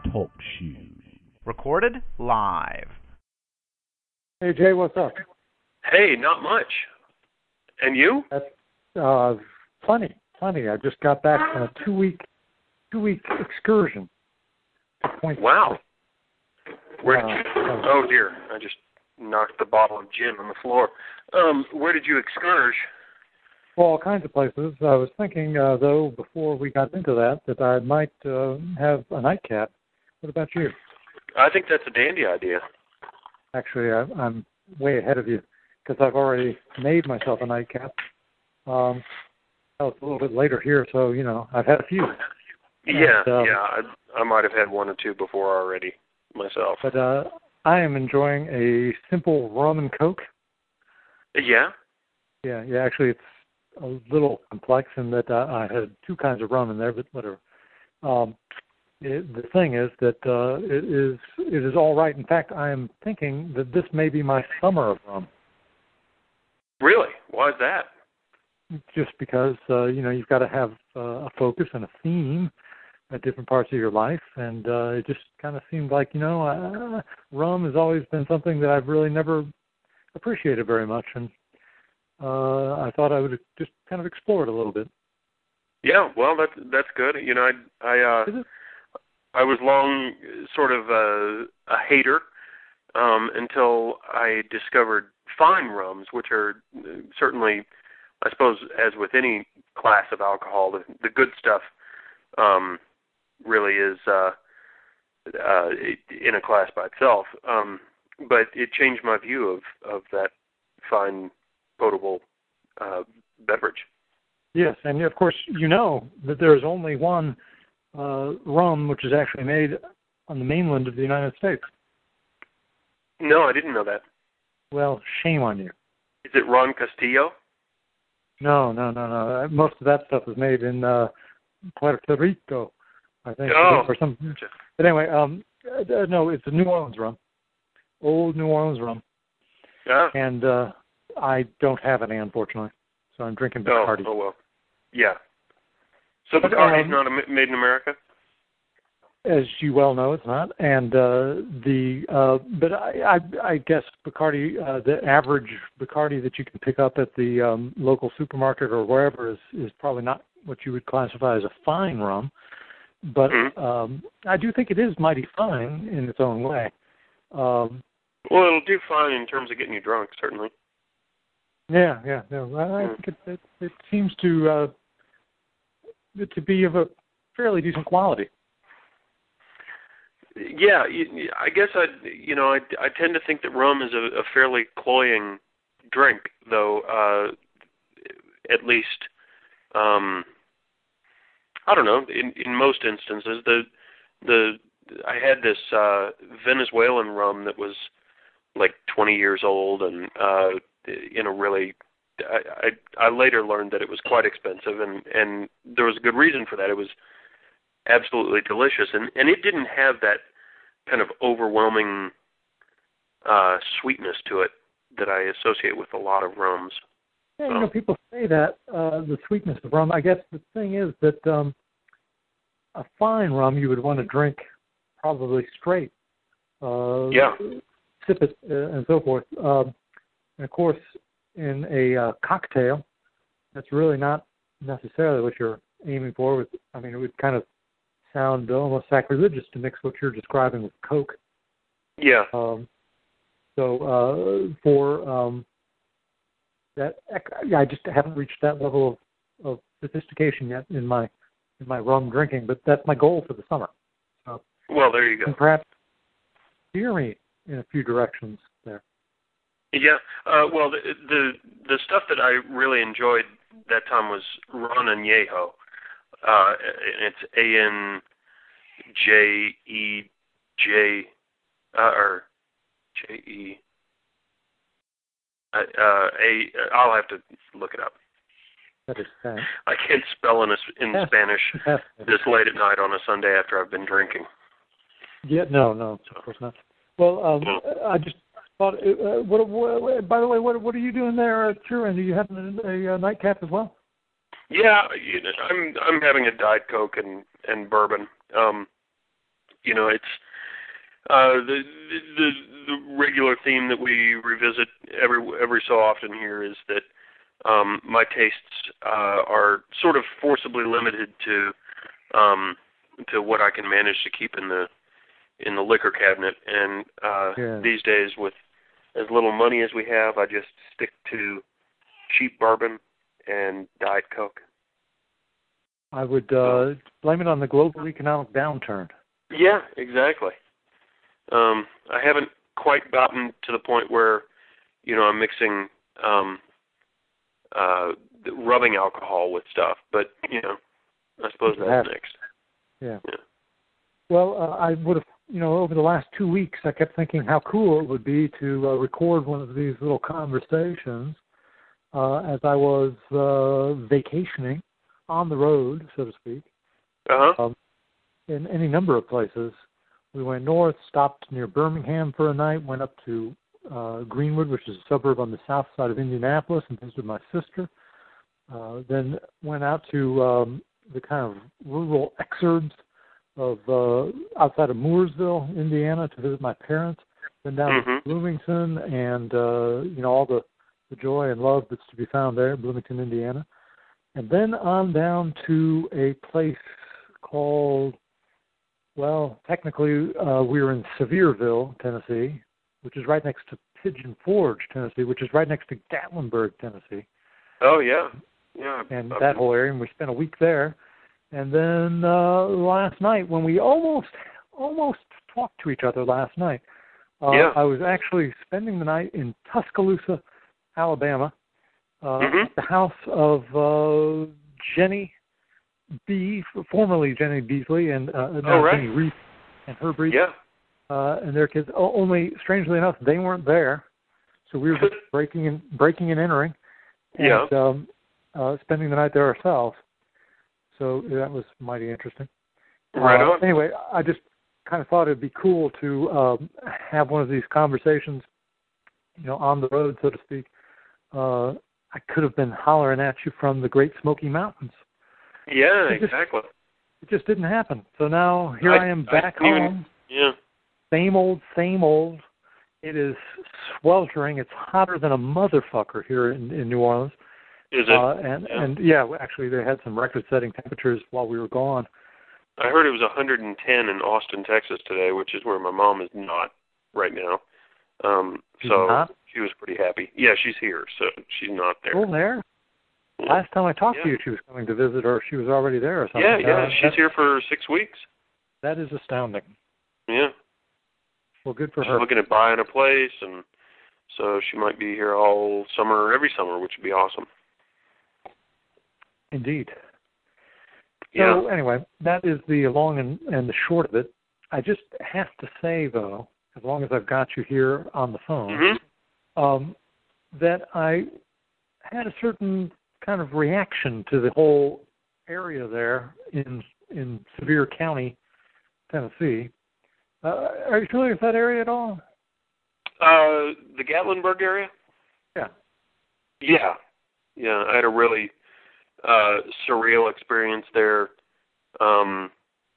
Talk Shoes. Recorded live. Hey, Jay, what's up? Hey, not much. And you? That's plenty. I just got back from a two-week excursion to Point. Wow. Where did you? Oh dear, I just knocked the bottle of gin on the floor. Where did you excurge? Well, all kinds of places. I was thinking, though, before we got into that I might have a nightcap. What about you? I think that's a dandy idea. Actually, I'm way ahead of you because I've already made myself a nightcap. It's a little bit later here, so, I've had a few. Yeah, I might have had one or two before already myself. But I am enjoying a simple rum and Coke. Yeah? Yeah, actually it's a little complex in that I had two kinds of rum in there, but whatever. The thing is that it is all right. In fact, I am thinking that this may be my summer of rum. Really? Why is that? Just because, you've got to have a focus and a theme at different parts of your life, and it just kind of seemed like, rum has always been something that I've really never appreciated very much, and I thought I would just kind of explore it a little bit. Yeah, well, that's good. I was long sort of a hater until I discovered fine rums, which are certainly, I suppose, as with any class of alcohol, the good stuff really is in a class by itself. But it changed my view of that fine, potable beverage. Yes, and of course you know that there is only one rum which is actually made on the mainland of the United States. No, I didn't know that. Well, shame on you. Is it Ron Castillo? No. Most of that stuff is made in Puerto Rico, I think. Oh. Or something. But anyway, no, it's a New Orleans rum. Old New Orleans rum. Yeah. And I don't have any, unfortunately. So I'm drinking Bacardi. Oh, well. Yeah. So Bacardi's not made in America? As you well know, it's not. And but I guess Bacardi, the average Bacardi that you can pick up at the local supermarket or wherever is probably not what you would classify as a fine rum. But I do think it is mighty fine in its own way. Well, it'll do fine in terms of getting you drunk, certainly. Yeah. No, I think it seems to be of a fairly decent quality. Yeah, I guess I tend to think that rum is a fairly cloying drink, though. At least, I don't know. In most instances, I had this Venezuelan rum that was like 20 years old, and I later learned that it was quite expensive, and there was a good reason for that. It was absolutely delicious, and it didn't have that kind of overwhelming sweetness to it that I associate with a lot of rums. Yeah, people say that, the sweetness of rum. I guess the thing is that a fine rum you would want to drink probably straight. Sip it and so forth. And of course, in a cocktail, that's really not necessarily what you're aiming for. It would kind of sound almost sacrilegious to mix what you're describing with Coke. Yeah. For that, I just haven't reached that level of sophistication yet in my rum drinking, but that's my goal for the summer. Well, there you go. And perhaps steer me in a few directions there. Yeah. Well, the stuff that I really enjoyed that time was Ron Añejo. It's ANJEJ or JE. I'll have to look it up. That is sad. I can't spell in Spanish this late at night on a Sunday after I've been drinking. Yeah, no, of course not. Well, I just thought. By the way, what are you doing there at your end? Are you having a nightcap as well? Yeah, I'm having a Diet Coke and bourbon. it's the regular theme that we revisit every so often here is that my tastes are sort of forcibly limited to what I can manage to keep in the liquor cabinet, and these days with as little money as we have, I just stick to cheap bourbon and Diet Coke. I would blame it on the global economic downturn. Yeah, exactly. I haven't quite gotten to the point where, I'm mixing rubbing alcohol with stuff, but, I suppose that's next. Yeah. Well, I would have, over the last 2 weeks, I kept thinking how cool it would be to record one of these little conversations as I was vacationing on the road, so to speak, in any number of places. We went north, stopped near Birmingham for a night, went up to Greenwood, which is a suburb on the south side of Indianapolis, and visited my sister. Then went out to the kind of rural exurbs of outside of Mooresville, Indiana, to visit my parents. Then down to Bloomington, and all the joy and love that's to be found there, Bloomington, Indiana. And then on down to a place called, well, technically we were in Sevierville, Tennessee, which is right next to Pigeon Forge, Tennessee, which is right next to Gatlinburg, Tennessee. Oh, yeah. Yeah. And that whole area, and we spent a week there. And then last night, when we almost talked to each other last night, I was actually spending the night in Tuscaloosa, Alabama, at the house of Jenny B, formerly Jenny Beasley, and now Jenny Reese and her Reese, and their kids. Only, strangely enough, they weren't there, so we were just breaking and entering, and spending the night there ourselves. So that was mighty interesting. Right on. Anyway, I just kind of thought it'd be cool to have one of these conversations, on the road, so to speak. I could have been hollering at you from the Great Smoky Mountains. Yeah, exactly. It just didn't happen. So now here I am back home. Yeah. Same old, same old. It is sweltering. It's hotter than a motherfucker here in New Orleans. Is it? And actually they had some record-setting temperatures while we were gone. I heard it was 110 in Austin, Texas today, which is where my mom is not right now. She's not? She was pretty happy. Yeah, she's here, so she's not there. Oh, there? Yeah. Last time I talked to you, she was coming to visit, or she was already there or something. Yeah, she's here for 6 weeks. That is astounding. Yeah. Well, good for her. She's looking at buying a place, and so she might be here all summer, every summer, which would be awesome. Indeed. Yeah. So anyway, that is the long and the short of it. I just have to say, though, as long as I've got you here on the phone, that I had a certain kind of reaction to the whole area there in Sevier County, Tennessee. Are you familiar with that area at all? The Gatlinburg area? Yeah. Yeah. Yeah, I had a really surreal experience there a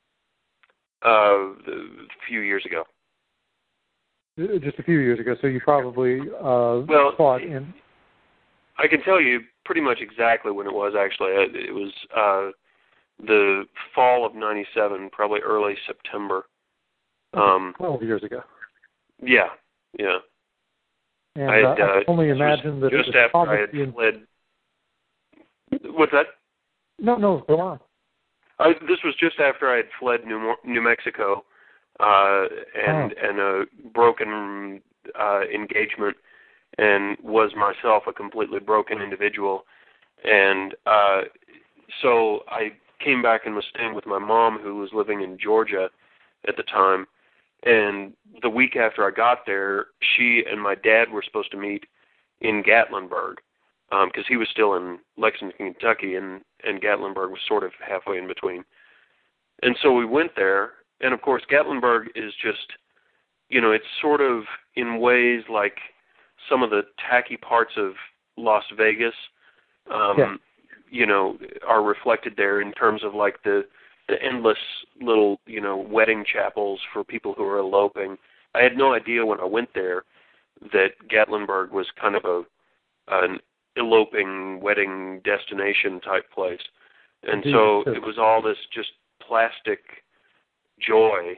few years ago. Just a few years ago, so you probably thought in... I can tell you pretty much exactly when it was, actually. It was the fall of 97, probably early September. 12 years ago. Yeah, yeah. And I can only imagine that just it was after I had fled... What's that? No, go on. This was just after I had fled New Mexico and a broken engagement, and was myself a completely broken individual. And so I came back and was staying with my mom, who was living in Georgia at the time. And the week after I got there, she and my dad were supposed to meet in Gatlinburg, because he was still in Lexington, Kentucky, and Gatlinburg was sort of halfway in between. And so we went there, and of course Gatlinburg is just, it's sort of in ways like some of the tacky parts of Las Vegas, are reflected there in terms of like the the endless little, wedding chapels for people who are eloping. I had no idea when I went there that Gatlinburg was kind of an eloping wedding destination type place. And so it was all this just plastic joy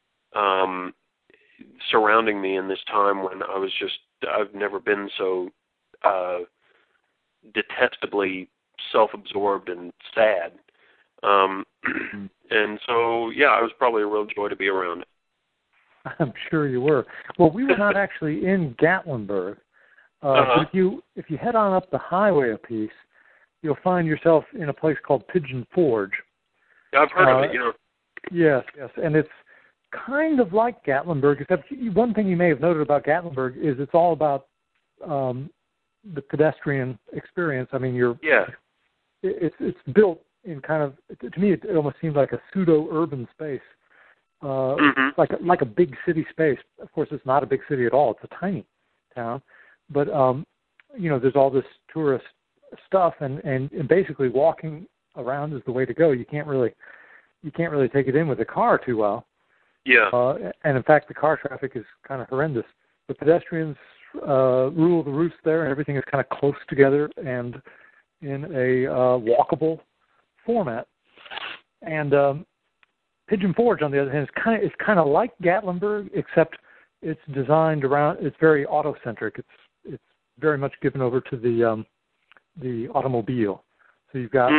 surrounding me in this time when I've never been so detestably self-absorbed and sad. And so, yeah, it was probably a real joy to be around it. I'm sure you were. Well, we were not actually in Gatlinburg. But if you head on up the highway a piece, you'll find yourself in a place called Pigeon Forge. I've heard of it, Yes, and it's kind of like Gatlinburg, except one thing you may have noted about Gatlinburg is it's all about the pedestrian experience. I mean, it's built in kind of, to me, it almost seems like a pseudo-urban space, like a big city space. Of course, it's not a big city at all. It's a tiny town. But, there's all this tourist stuff, and basically walking around is the way to go. You can't really take it in with a car too well. Yeah. And in fact, the car traffic is kind of horrendous. The pedestrians rule the roost there, and everything is kind of close together and in a walkable format. And Pigeon Forge, on the other hand, is kind of like Gatlinburg, except it's designed around. It's very auto-centric. It's very much given over to the automobile. So you've got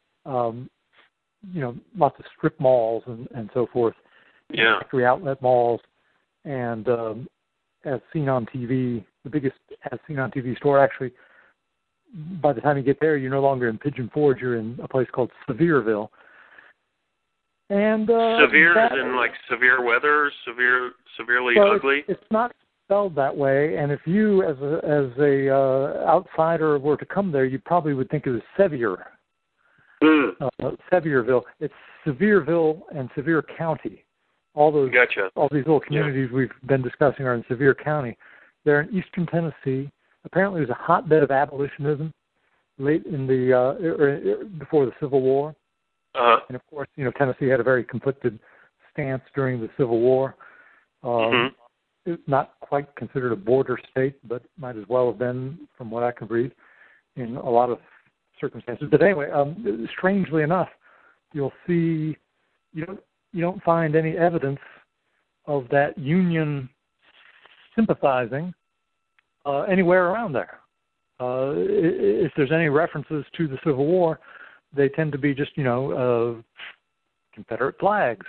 lots of strip malls and so forth. Yeah. Factory outlet malls, and as seen on TV, the biggest as seen on TV store. Actually, by the time you get there, you're no longer in Pigeon Forge. You're in a place called Sevierville. And severe is in like severe weather, severely ugly. It's not spelled that way. And if you, as a outsider, were to come there, you probably would think it was Sevier. Sevierville. It's Sevierville and Sevier County. All these little communities we've been discussing are in Sevier County. They're in eastern Tennessee. Apparently, it was a hotbed of abolitionism late in before the Civil War. And of course, Tennessee had a very conflicted stance during the Civil War. It's not quite considered a border state, but might as well have been, from what I can read, in a lot of circumstances. But anyway, strangely enough, you'll see you don't find any evidence of that Union sympathizing anywhere around there. If there's any references to the Civil War, they tend to be just, Confederate flags.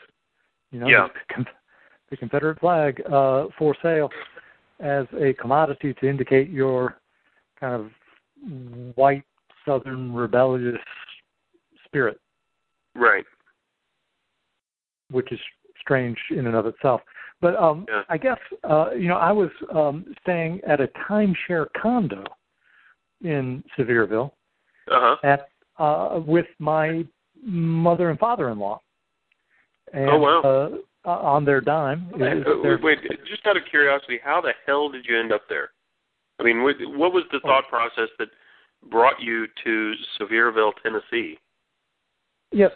The Confederate flag for sale as a commodity to indicate your kind of white Southern rebellious spirit. Right. Which is strange in and of itself. But I guess, I was staying at a timeshare condo in Sevierville with my mother and father-in-law. And, on their dime. Wait, just out of curiosity, how the hell did you end up there? I mean, what was the thought process that brought you to Sevierville, Tennessee? Yes,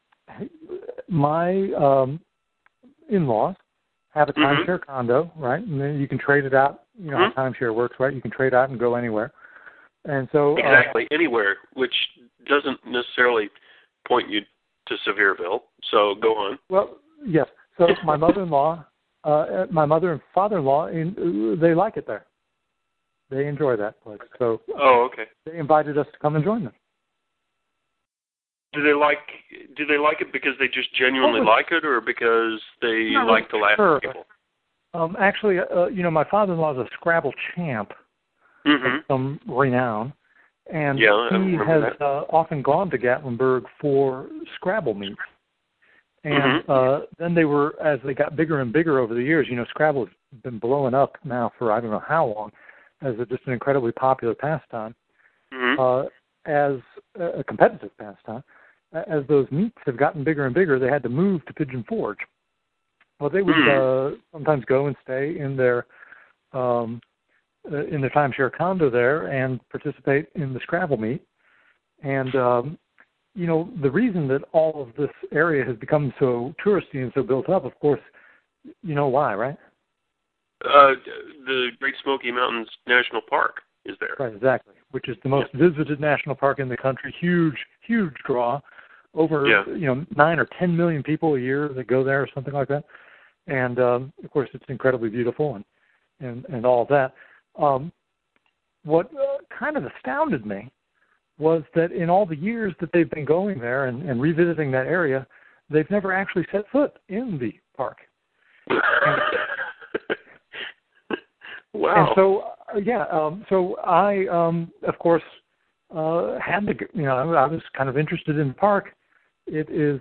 my in-laws have a timeshare condo, right? And then you can trade it out. You know how timeshare works, right? You can trade out and go anywhere. And so exactly, anywhere, which doesn't necessarily point you to Sevierville. So go on. Well, yes. So my mother-in-law, my mother and father-in-law, they like it there. They enjoy that place. So they invited us to come and join them. Do they like it because they just genuinely like it, or because they like to laugh at people? Actually, my father-in-law is a Scrabble champ of some renown, and he has often gone to Gatlinburg for Scrabble meets. And then as they got bigger and bigger over the years, Scrabble has been blowing up now for I don't know how long, as just an incredibly popular pastime, as a competitive pastime. As those meets have gotten bigger and bigger, they had to move to Pigeon Forge. Well, they would sometimes go and stay in their timeshare condo there and participate in the Scrabble meet. And the reason that all of this area has become so touristy and so built up, of course, you know why, right? The Great Smoky Mountains National Park is there. Right, exactly, which is the most visited national park in the country. Huge, huge draw. Over 9 or 10 million people a year that go there or something like that. And, of course, it's incredibly beautiful and all of that. What kind of astounded me was that in all the years that they've been going there and revisiting that area, they've never actually set foot in the park. Wow. And so, so I, of course, had to, I was kind of interested in the park. It is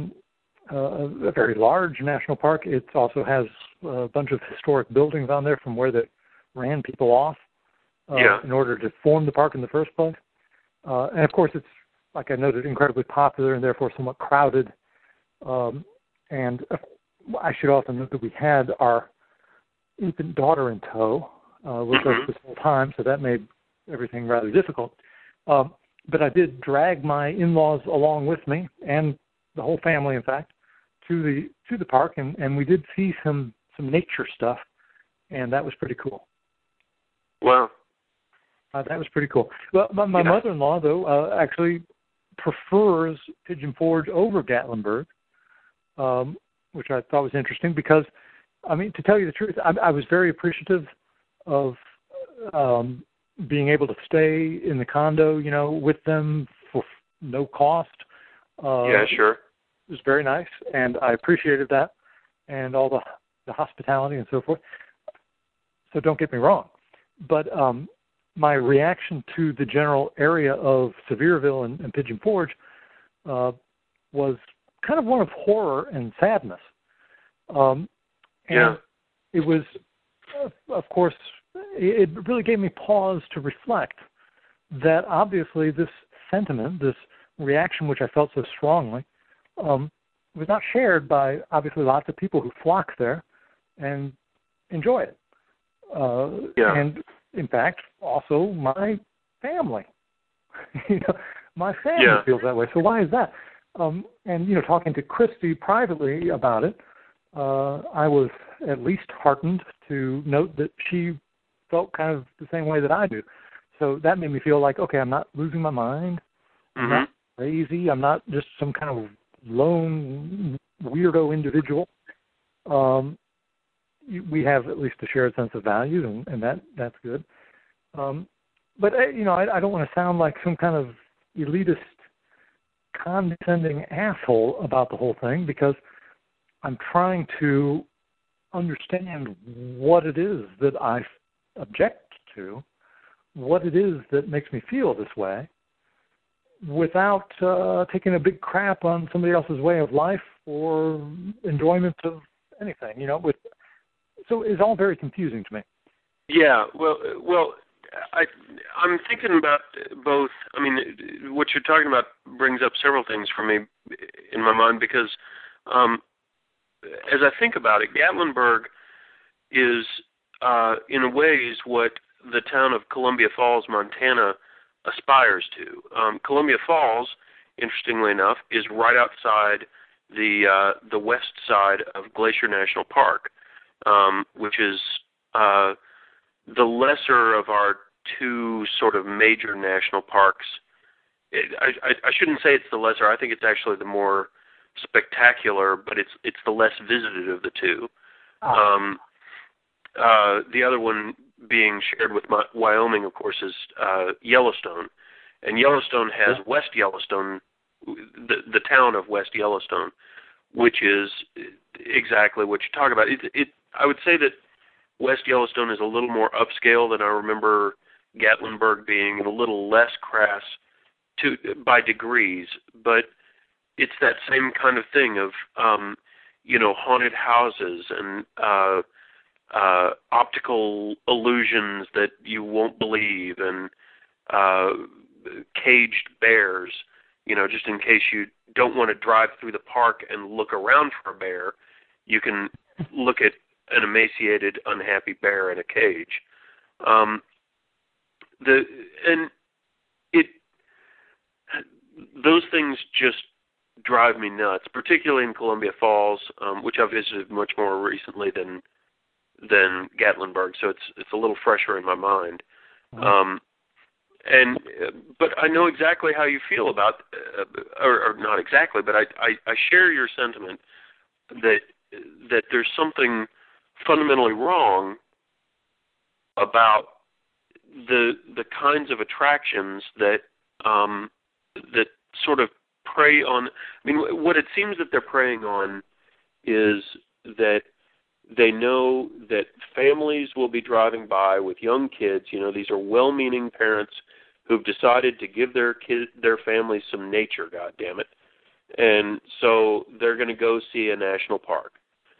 a very large national park. It also has a bunch of historic buildings on there from where they ran people off in order to form the park in the first place. And, of course, it's, like I noted, incredibly popular and therefore somewhat crowded. And I should also note that we had our infant daughter in tow with us this whole time, so that made everything rather difficult. But I did drag my in-laws along with me, and the whole family, in fact, to the park, and we did see some nature stuff, and that was pretty cool. Wow. That was pretty cool. Well, my mother-in-law, though, actually prefers Pigeon Forge over Gatlinburg, which I thought was interesting because, I mean, to tell you the truth, I was very appreciative of being able to stay in the condo, with them for no cost. Yeah, sure. It was very nice, and I appreciated that and all the hospitality and so forth. So don't get me wrong. But my reaction to the general area of Sevierville and Pigeon Forge was kind of one of horror and sadness. And it was, of course, it really gave me pause to reflect that obviously this sentiment, this reaction which I felt so strongly, was not shared by obviously lots of people who flock there and enjoy it. And in fact, also my family. My family feels that way. So why is that? And talking to Christy privately about it, I was at least heartened to note that she felt kind of the same way that I do. So that made me feel like, okay, I'm not losing my mind. I'm not crazy. I'm not just some kind of lone weirdo individual. We have at least a shared sense of values, and that's good. But I don't want to sound like some kind of elitist, condescending asshole about the whole thing, because I'm trying to understand what it is that I object to, what it is that makes me feel this way, without taking a big crap on somebody else's way of life or enjoyment of anything. So it's all very confusing to me. Yeah, well, I'm thinking about both. I mean, what you're talking about brings up several things for me in my mind, because as I think about it, Gatlinburg is, in a way, is what the town of Columbia Falls, Montana, aspires to. Columbia Falls, interestingly enough, is right outside the west side of Glacier National Park, which is the lesser of our two sort of major national parks. I shouldn't say it's the lesser. I think it's actually the more spectacular, but it's the less visited of the two. The other one being shared with Wyoming, of course, is Yellowstone. And Yellowstone has West Yellowstone, the town of West Yellowstone, which is exactly what you talk about. I would say that West Yellowstone is a little more upscale than I remember Gatlinburg being, and a little less crass by degrees, but it's that same kind of thing of, haunted houses and optical illusions that you won't believe, and caged bears, just in case you don't want to drive through the park and look around for a bear, you can look at an emaciated, unhappy bear in a cage. those things just drive me nuts, particularly in Columbia Falls, which I've visited much more recently than Gatlinburg, so it's a little fresher in my mind. But I know exactly how you feel about, or not exactly, but I share your sentiment that there's something fundamentally wrong about the kinds of attractions that sort of prey on. I mean, what it seems that they're preying on is that they know that families will be driving by with young kids. You know, these are well-meaning parents who've decided to give their families some nature, God damn it. And so they're going to go see a national park.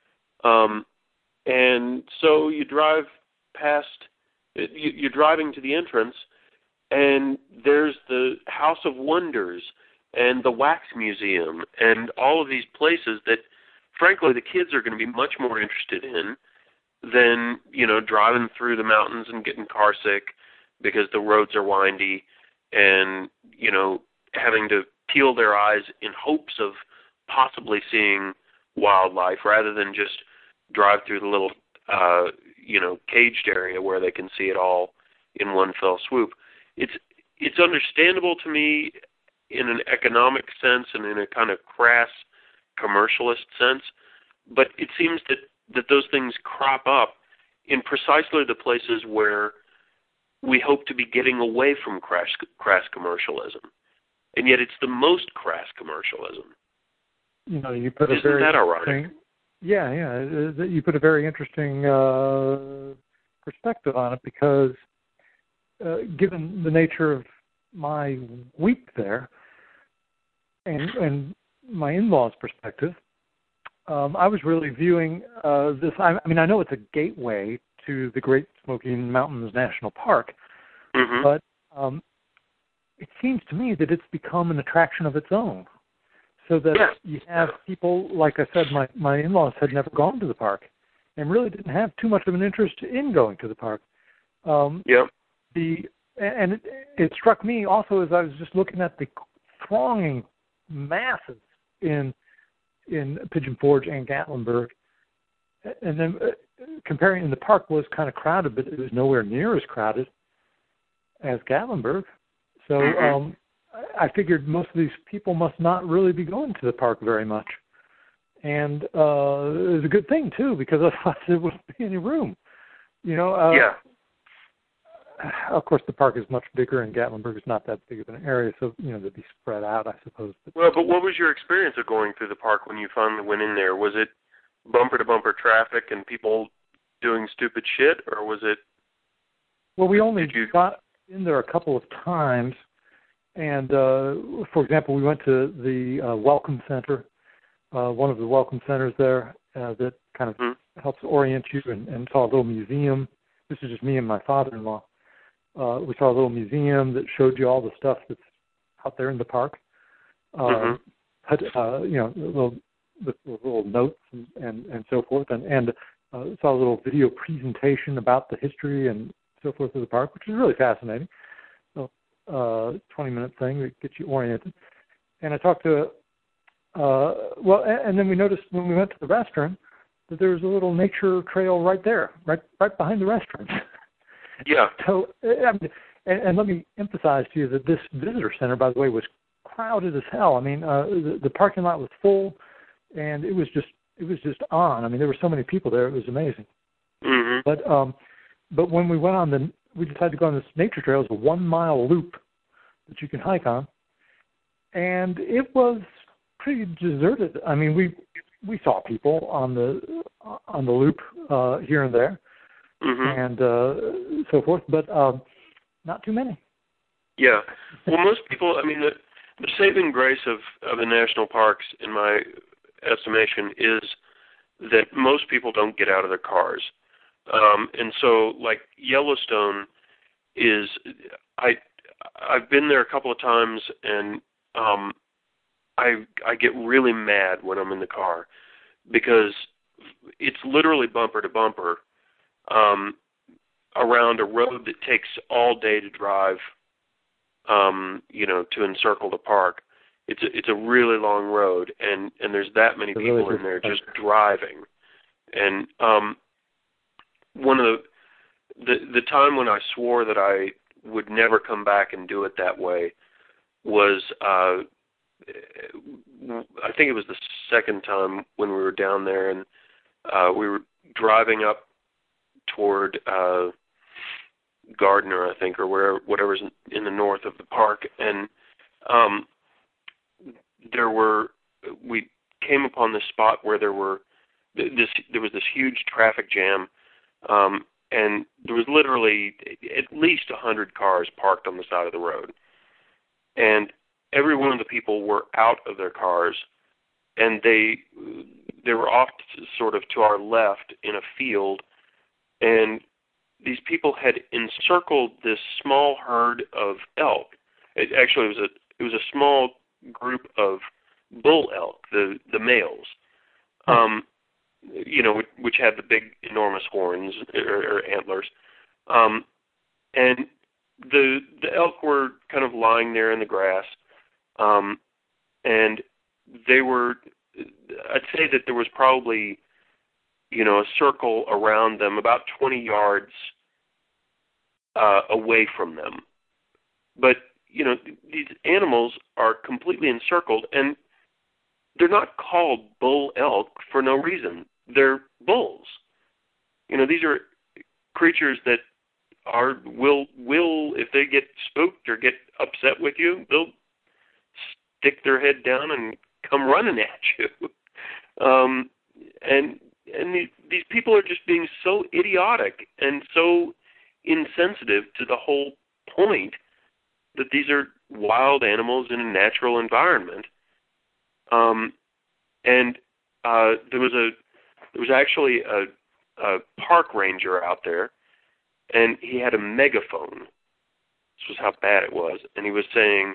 And so you drive past, you're driving to the entrance, and there's the House of Wonders and the Wax Museum and all of these places that, frankly, the kids are going to be much more interested in than, you know, driving through the mountains and getting car sick because the roads are windy and, you know, having to peel their eyes in hopes of possibly seeing wildlife rather than just drive through the little, you know, caged area where they can see it all in one fell swoop. It's understandable to me in an economic sense and in a kind of crass commercialist sense, but it seems that those things crop up in precisely the places where we hope to be getting away from crass commercialism. And yet it's the most crass commercialism. You know, you put Isn't that ironic? Yeah. You put a very interesting perspective on it because given the nature of my week there and my in-laws' perspective, I was really viewing this. I mean, I know it's a gateway to the Great Smoky Mountains National Park, but it seems to me that it's become an attraction of its own. So that you have people, like I said, my in-laws had never gone to the park and really didn't have too much of an interest in going to the park. It struck me also as I was just looking at the thronging masses in Pigeon Forge and Gatlinburg, and then comparing, the park was kind of crowded, but it was nowhere near as crowded as Gatlinburg. So I figured most of these people must not really be going to the park very much. And it was a good thing, too, because otherwise there wouldn't be any room. You know, of course, the park is much bigger, and Gatlinburg is not that big of an area, so, you know, they'd be spread out, I suppose. But what was your experience of going through the park when you finally went in there? Was it bumper-to-bumper traffic and people doing stupid shit, or was it... Well, we only got in there a couple of times, and, for example, we went to the Welcome Center, one of the Welcome Centers there that kind of helps orient you, and saw a little museum. This is just me and my father-in-law. We saw a little museum that showed you all the stuff that's out there in the park. Had, you know, little notes and so forth, and saw a little video presentation about the history and so forth of the park, which is really fascinating. 20-minute thing that gets you oriented. And I talked to, and then we noticed when we went to the restroom that there was a little nature trail right there, right behind the restroom. Yeah. So, and let me emphasize to you that this visitor center, by the way, was crowded as hell. I mean, the parking lot was full, and it was just on. I mean, there were so many people there; it was amazing. But when we went we decided to go on this nature trail. It's a 1-mile loop that you can hike on, and it was pretty deserted. I mean, we saw people on the loop here and there. And so forth, but not too many. Yeah. Well, most people, I mean, the saving grace of the national parks, in my estimation, is that most people don't get out of their cars. And so, like, Yellowstone is, I've been there a couple of times, and I get really mad when I'm in the car because it's literally bumper to bumper around a road that takes all day to drive, you know, to encircle the park. it's a really long road, and there's that many people in there just driving. And one of the time when I swore that I would never come back and do it that way was I think it was the second time when we were down there, and we were driving up toward Gardner, I think, or whatever's in the north of the park, and we came upon this spot where there was this huge traffic jam, and there was literally at least 100 cars parked on the side of the road, and every one of the people were out of their cars, and they were off sort of to our left in a field, and these people had encircled this small herd of elk. It was a small group of bull elk, the males, which had the big, enormous horns or antlers, and the elk were kind of lying there in the grass, and they were. I'd say that there was probably, a circle around them, about 20 yards away from them. But, these animals are completely encircled, and they're not called bull elk for no reason. They're bulls. These are creatures that will if they get spooked or get upset with you, they'll stick their head down and come running at you. And these people are just being so idiotic and so insensitive to the whole point that these are wild animals in a natural environment. And there was actually a park ranger out there, and he had a megaphone. This was how bad it was, and he was saying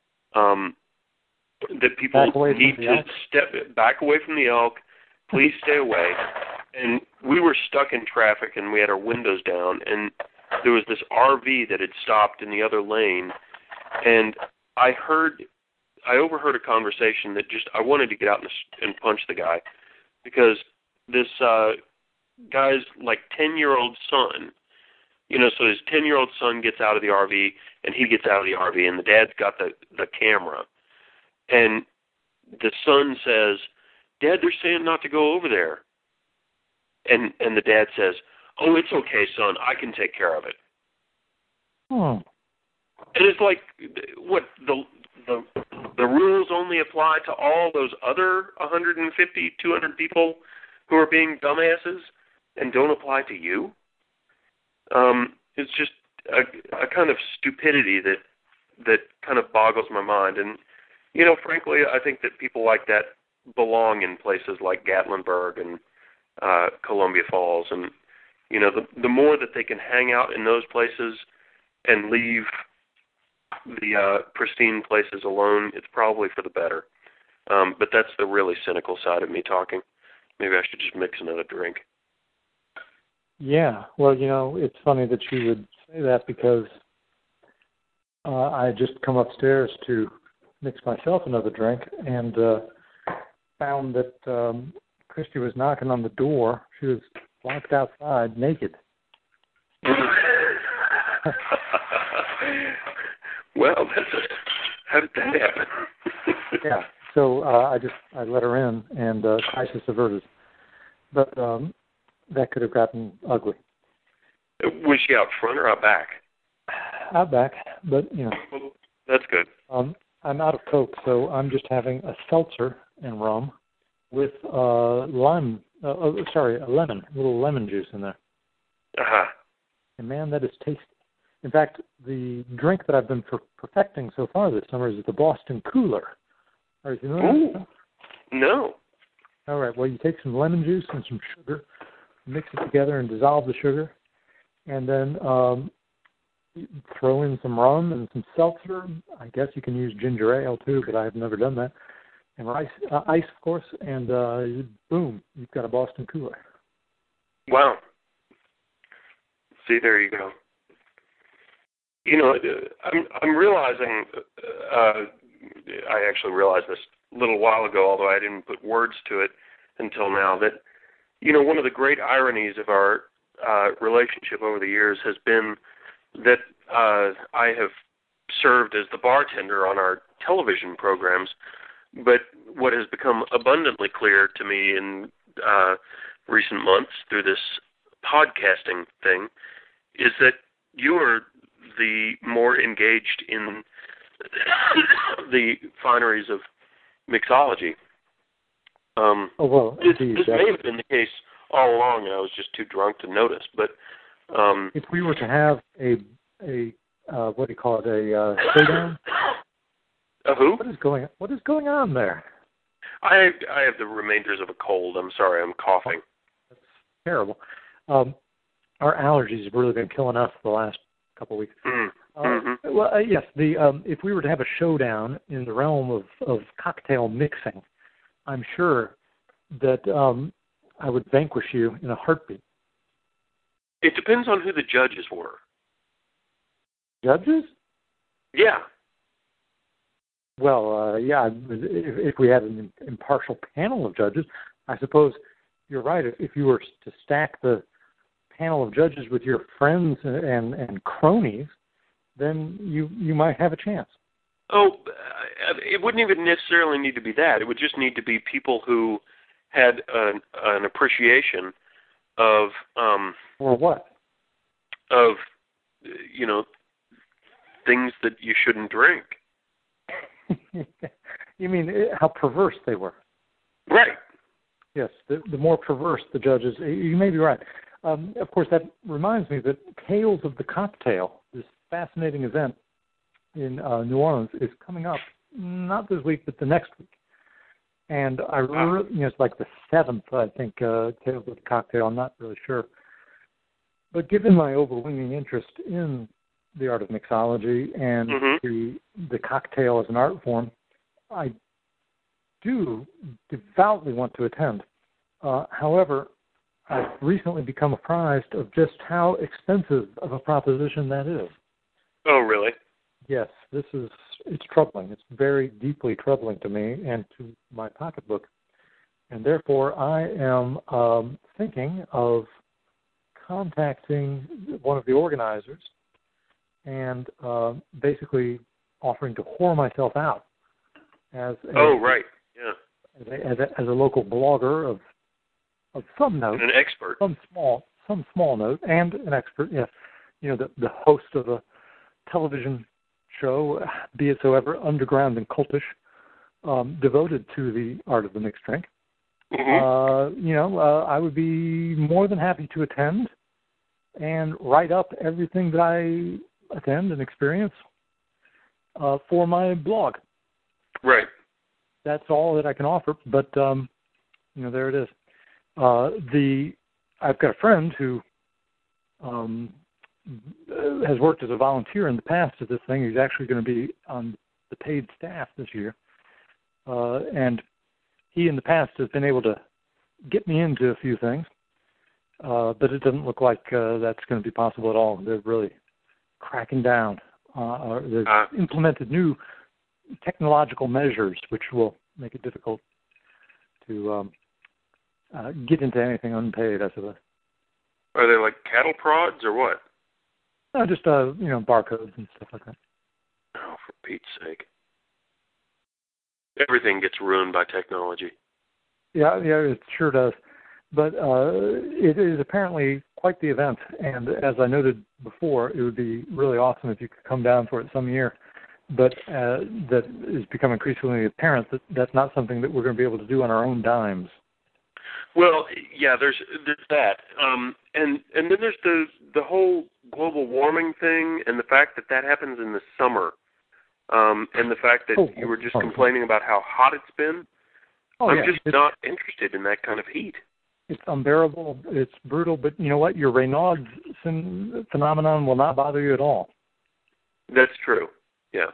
that people need to step back away from the elk. Please stay away. And we were stuck in traffic, and we had our windows down, and there was this RV that had stopped in the other lane, and I overheard a conversation that I wanted to get out and punch the guy, because this guy's 10-year-old son, so his 10-year-old son gets out of the RV, and he gets out of the RV, and the dad's got the camera. And the son says, "Dad, they're saying not to go over there." And the dad says, "Oh, it's okay, son. I can take care of it." Hmm. And it's like, what, the rules only apply to all those other 150, 200 people who are being dumbasses and don't apply to you? It's just a kind of stupidity that kind of boggles my mind. And, frankly, I think that people like that belong in places like Gatlinburg and Columbia Falls. And, the more that they can hang out in those places and leave the pristine places alone, it's probably for the better. But that's the really cynical side of me talking. Maybe I should just mix another drink. Yeah, well, it's funny that you would say that, because I had just come upstairs to mix myself another drink and found that Christy was knocking on the door. She was locked outside, naked. Well, how did that happen? Yeah, so I let her in, and crisis averted. But that could have gotten ugly. Was she out front or out back? Out back, but Well, that's good. I'm out of Coke, so I'm just having a seltzer and rum with a lemon, a little lemon juice in there. Uh-huh. And man, that is tasty. In fact, the drink that I've been perfecting so far this summer is the Boston Cooler. Are you familiar? Ooh, no. All right, well, you take some lemon juice and some sugar, mix it together and dissolve the sugar, and then throw in some rum and some seltzer. I guess you can use ginger ale too, but I've never done that. And ice, of course, and boom, you've got a Boston Cooler. Wow. See, there you go. I'm realizing I actually realized this a little while ago, although I didn't put words to it until now, that, one of the great ironies of our relationship over the years has been that I have served as the bartender on our television programs, but what has become abundantly clear to me in recent months through this podcasting thing is that you are the more engaged in the fineries of mixology. This may have been the case all along, and I was just too drunk to notice. But if we were to have a what do you call it, a showdown? A who? What is going on there? I have the remainders of a cold. I'm sorry, I'm coughing. That's terrible. Our allergies have really been killing us the last couple of weeks. Well, yes. If we were to have a showdown in the realm of cocktail mixing, I'm sure that I would vanquish you in a heartbeat. It depends on who the judges were. Judges? Yeah. Well, yeah. If we had an impartial panel of judges, I suppose you're right. If you were to stack the panel of judges with your friends and cronies, then you might have a chance. Oh, it wouldn't even necessarily need to be that. It would just need to be people who had an appreciation of or what? Of things that you shouldn't drink. You mean how perverse they were? Right. Yes, the more perverse the judges. You may be right. Of course, that reminds me that Tales of the Cocktail, this fascinating event in New Orleans, is coming up not this week, but the next week. And I remember, it's like the 7th, I think, Tales of the Cocktail. I'm not really sure. But given my overweening interest in the art of mixology and the cocktail as an art form, I do devoutly want to attend. However, I've recently become apprised of just how expensive of a proposition that is. Oh, really? Yes, it's troubling. It's very deeply troubling to me and to my pocketbook. And therefore, I am thinking of contacting one of the organizers and basically offering to whore myself out as a local blogger of some note, an expert, some small note, and an expert. Yes, the host of a television show, be it so ever underground and cultish, devoted to the art of the mixed drink. I would be more than happy to attend and write up everything that I attend and experience for my blog. Right. That's all that I can offer, but there it is. I've got a friend who has worked as a volunteer in the past at this thing. He's actually going to be on the paid staff this year, and he in the past has been able to get me into a few things, but it doesn't look like that's going to be possible at all. They're really cracking down. They've implemented new technological measures which will make it difficult to get into anything unpaid, I suppose. Are they like cattle prods or what? No, just barcodes and stuff like that. Oh, for Pete's sake! Everything gets ruined by technology. Yeah, it sure does. But it is apparently quite the event, and as I noted before, it would be really awesome if you could come down for it some year. But that is becoming increasingly apparent that that's not something that we're going to be able to do on our own dimes. Well, yeah, there's that, and then there's the whole global warming thing, and the fact that happens in the summer, and the fact that you were just complaining about how hot it's been. I'm just not interested in that kind of heat. It's unbearable. It's brutal. But you know what? Your Raynaud's phenomenon will not bother you at all. That's true. Yeah.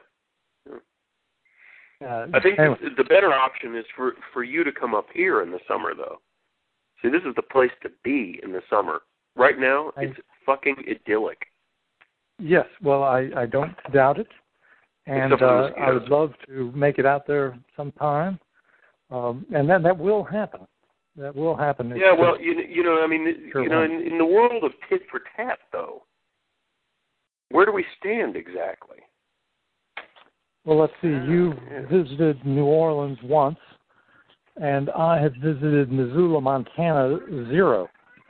I think the better option is for you to come up here in the summer, though. See, this is the place to be in the summer. Right now, it's fucking idyllic. Yes. Well, I don't doubt it. And I would love to make it out there sometime. And then that will happen. That will happen. Yeah, well, I mean, in the world of tit for tat, though, where do we stand exactly? Well, let's see. You visited New Orleans once, and I have visited Missoula, Montana, 0.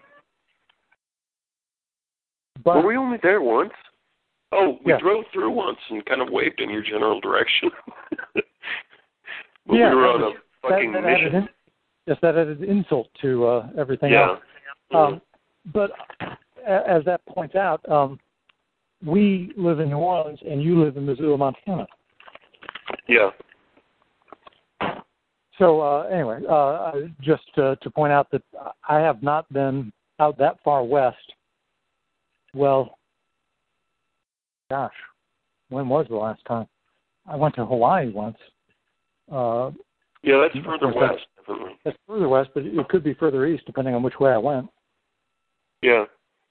But, were we only there once? Oh, we drove through once and kind of waved in your general direction. But we were on a fucking mission. Yes, that added insult to everything else. But as that points out, we live in New Orleans and you live in Missoula, Montana. Yeah. So anyway, just to point out that I have not been out that far west. Well, gosh, when was the last time? I went to Hawaii once. Yeah, that's further west, definitely. That's further west, but it could be further east depending on which way I went. Yeah.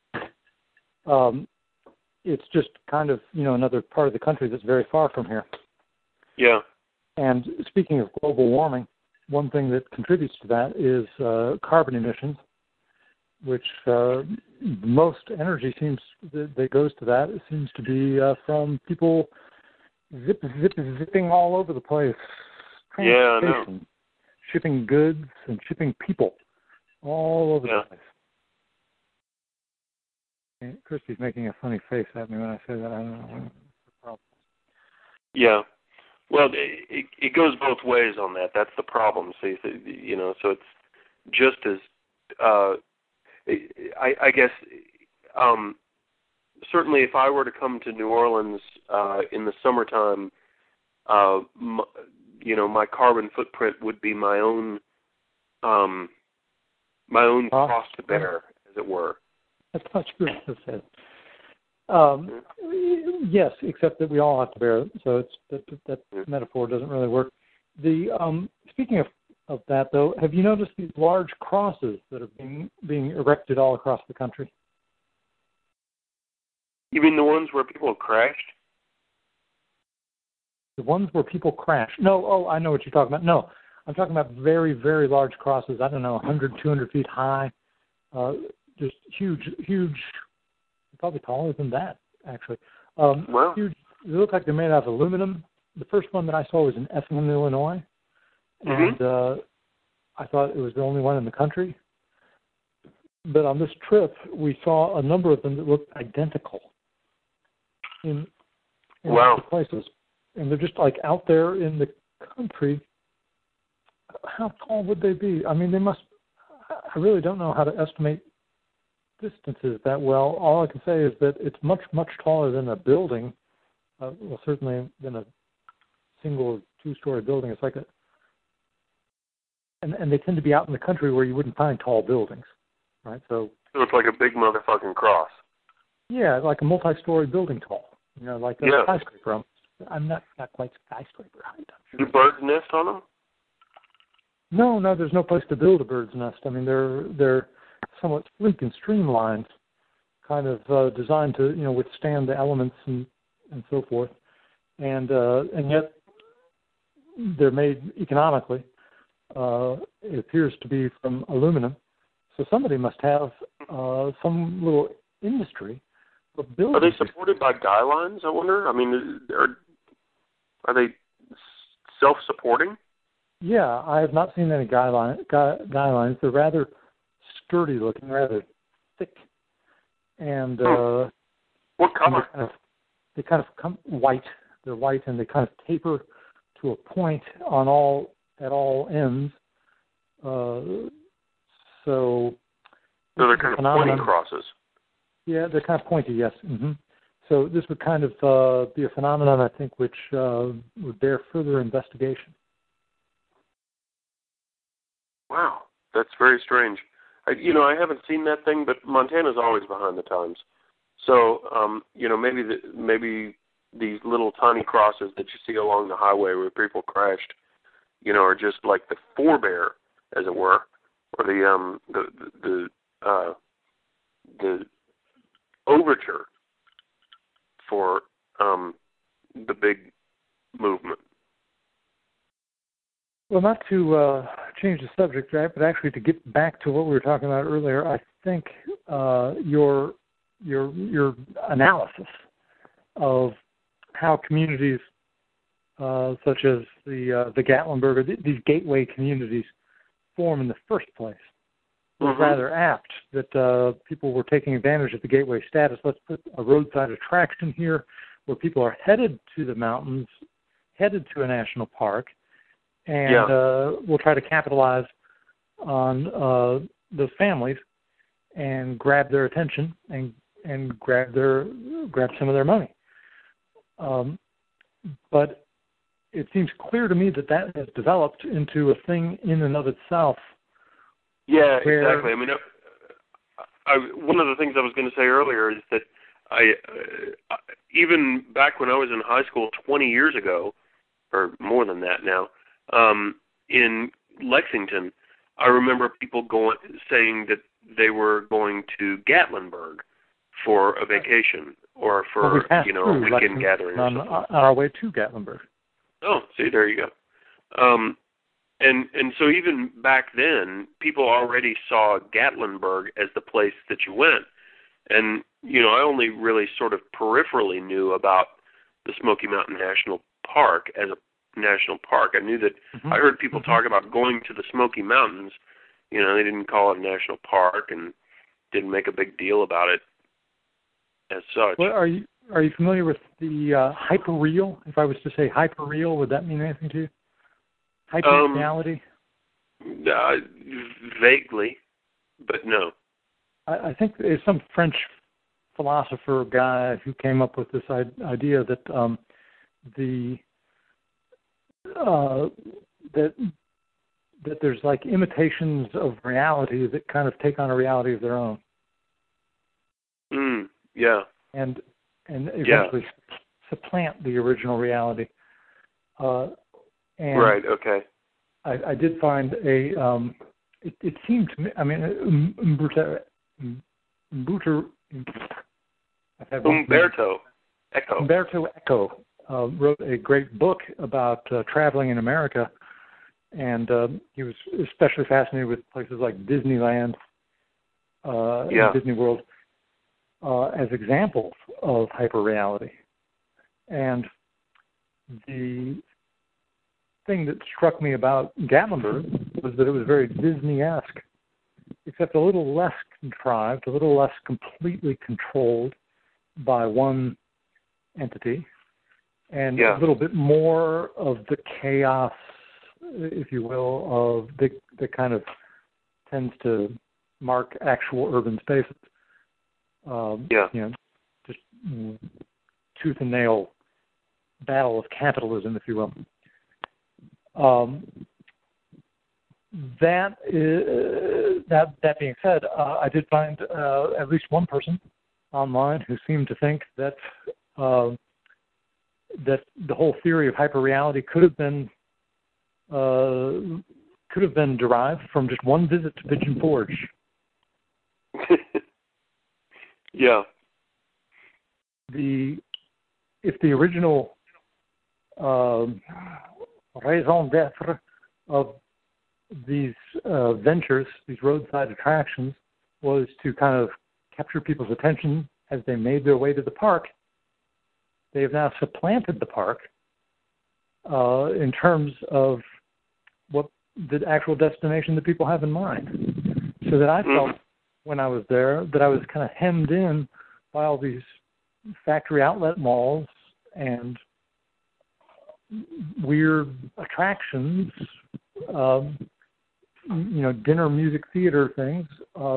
It's just kind of, another part of the country that's very far from here. Yeah. And speaking of global warming, one thing that contributes to that is carbon emissions, which most energy that goes to that, it seems to be from people zipping all over the place. Yeah, I know. Shipping goods and shipping people all over the place. And Christy's making a funny face at me when I say that. I don't know what's the problem. Yeah. Well, it goes both ways on that. That's the problem. See, so it's just as I guess certainly if I were to come to New Orleans in the summertime, my carbon footprint would be my own cross to bear, as it were. That's not true, as I said. Yes, except that we all have to bear it, so that metaphor doesn't really work. Speaking of that, though, have you noticed these large crosses that are being erected all across the country? You mean the ones where people have crashed? The ones where people crash? No, I know what you're talking about. No, I'm talking about very, very large crosses, I don't know, 100, 200 feet high, just huge, probably taller than that, actually. Huge. They look like they're made out of aluminum. The first one that I saw was in Effingham, Illinois, and I thought it was the only one in the country. But on this trip, we saw a number of them that looked identical in places. And they're just like out there in the country. How tall would they be? I mean, I really don't know how to estimate distances that well. All I can say is that it's much, much taller than a building. Certainly than a single 2-story building. It's like and they tend to be out in the country where you wouldn't find tall buildings, right? So it's like a big motherfucking cross. Yeah, like a multi-story building tall. Like a skyscraper. I'm not quite skyscraper height. Do birds nest on them? No, there's no place to build a bird's nest. I mean, they're somewhat sleek and streamlined, kind of designed to withstand the elements and so forth, and yet they're made economically. It appears to be from aluminum, so somebody must have some little industry of building. Are they supported by guy lines, I wonder? I mean, are they self-supporting? Yeah, I have not seen any guy lines. They're rather sturdy looking, rather thick, and what color? They kind of come white. They're white, and they kind of taper to a point at all ends. So they're kind of pointy crosses. Yeah, they're kind of pointy. Yes. Mm-hmm. So this would kind of be a phenomenon, I think, which would bear further investigation. Wow, that's very strange. I haven't seen that thing, but Montana's always behind the times. So, maybe these little tiny crosses that you see along the highway where people crashed, are just like the forebear, as it were, or the overture for the big movement? Well, not to change the subject, right, but actually to get back to what we were talking about earlier, I think your analysis of how communities such as the Gatlinburg, or these gateway communities, form in the first place was rather apt. That people were taking advantage of the gateway status. Let's put a roadside attraction here, where people are headed to the mountains, headed to a national park, and we'll try to capitalize on those families and grab their attention and grab some of their money. But it seems clear to me that has developed into a thing in and of itself. Yeah, exactly. I mean, one of the things I was going to say earlier is that even back when I was in high school 20 years ago, or more than that now, in Lexington, I remember people saying that they were going to Gatlinburg for a vacation or for a weekend gathering or something. On our way to Gatlinburg. Oh, see, there you go. And so even back then, people already saw Gatlinburg as the place that you went. And, I only really sort of peripherally knew about the Smoky Mountain National Park as a national park. I knew that I heard people talk about going to the Smoky Mountains. They didn't call it a national park and didn't make a big deal about it as such. Well, are you familiar with the hyperreal? If I was to say hyperreal, would that mean anything to you? Hyperreality? Vaguely, but no. I think it's some French philosopher guy who came up with this idea that that there's like imitations of reality that kind of take on a reality of their own. Yeah. And eventually supplant the original reality. And right. Okay. I did find it seemed to me. I mean, Umberto Eco wrote a great book about traveling in America, and he was especially fascinated with places like Disneyland, and Disney World, as examples of hyperreality. And the thing that struck me about Gatlinburg was that it was very Disney-esque, except a little less contrived, a little less completely controlled by one entity, and a little bit more of the chaos, if you will, of that kind of tends to mark actual urban spaces. Just tooth and nail battle of capitalism, if you will. That being said, I did find at least one person online who seemed to think that that the whole theory of hyperreality could have been derived from just one visit to Pigeon Forge. Yeah. If the original raison d'etre of these ventures, these roadside attractions, was to kind of capture people's attention as they made their way to the park, they have now supplanted the park in terms of what the actual destination that people have in mind. So that I felt when I was there that I was kind of hemmed in by all these factory outlet malls and weird attractions, dinner, music, theater things,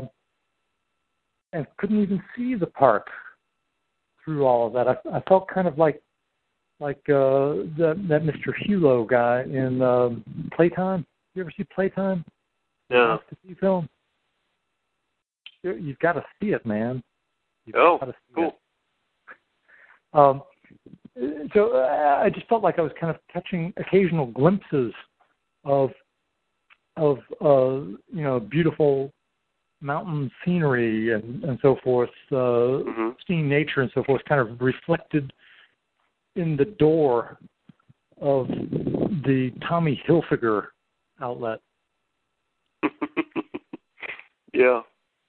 and couldn't even see the park through all of that. I felt kind of like that Mr. Hulot guy in Playtime. You ever see Playtime? No. The film. You've got to see it, man. Cool. So I just felt like I was kind of catching occasional glimpses of beautiful mountain scenery and so forth, seeing nature and so forth, kind of reflected in the door of the Tommy Hilfiger outlet. Yeah.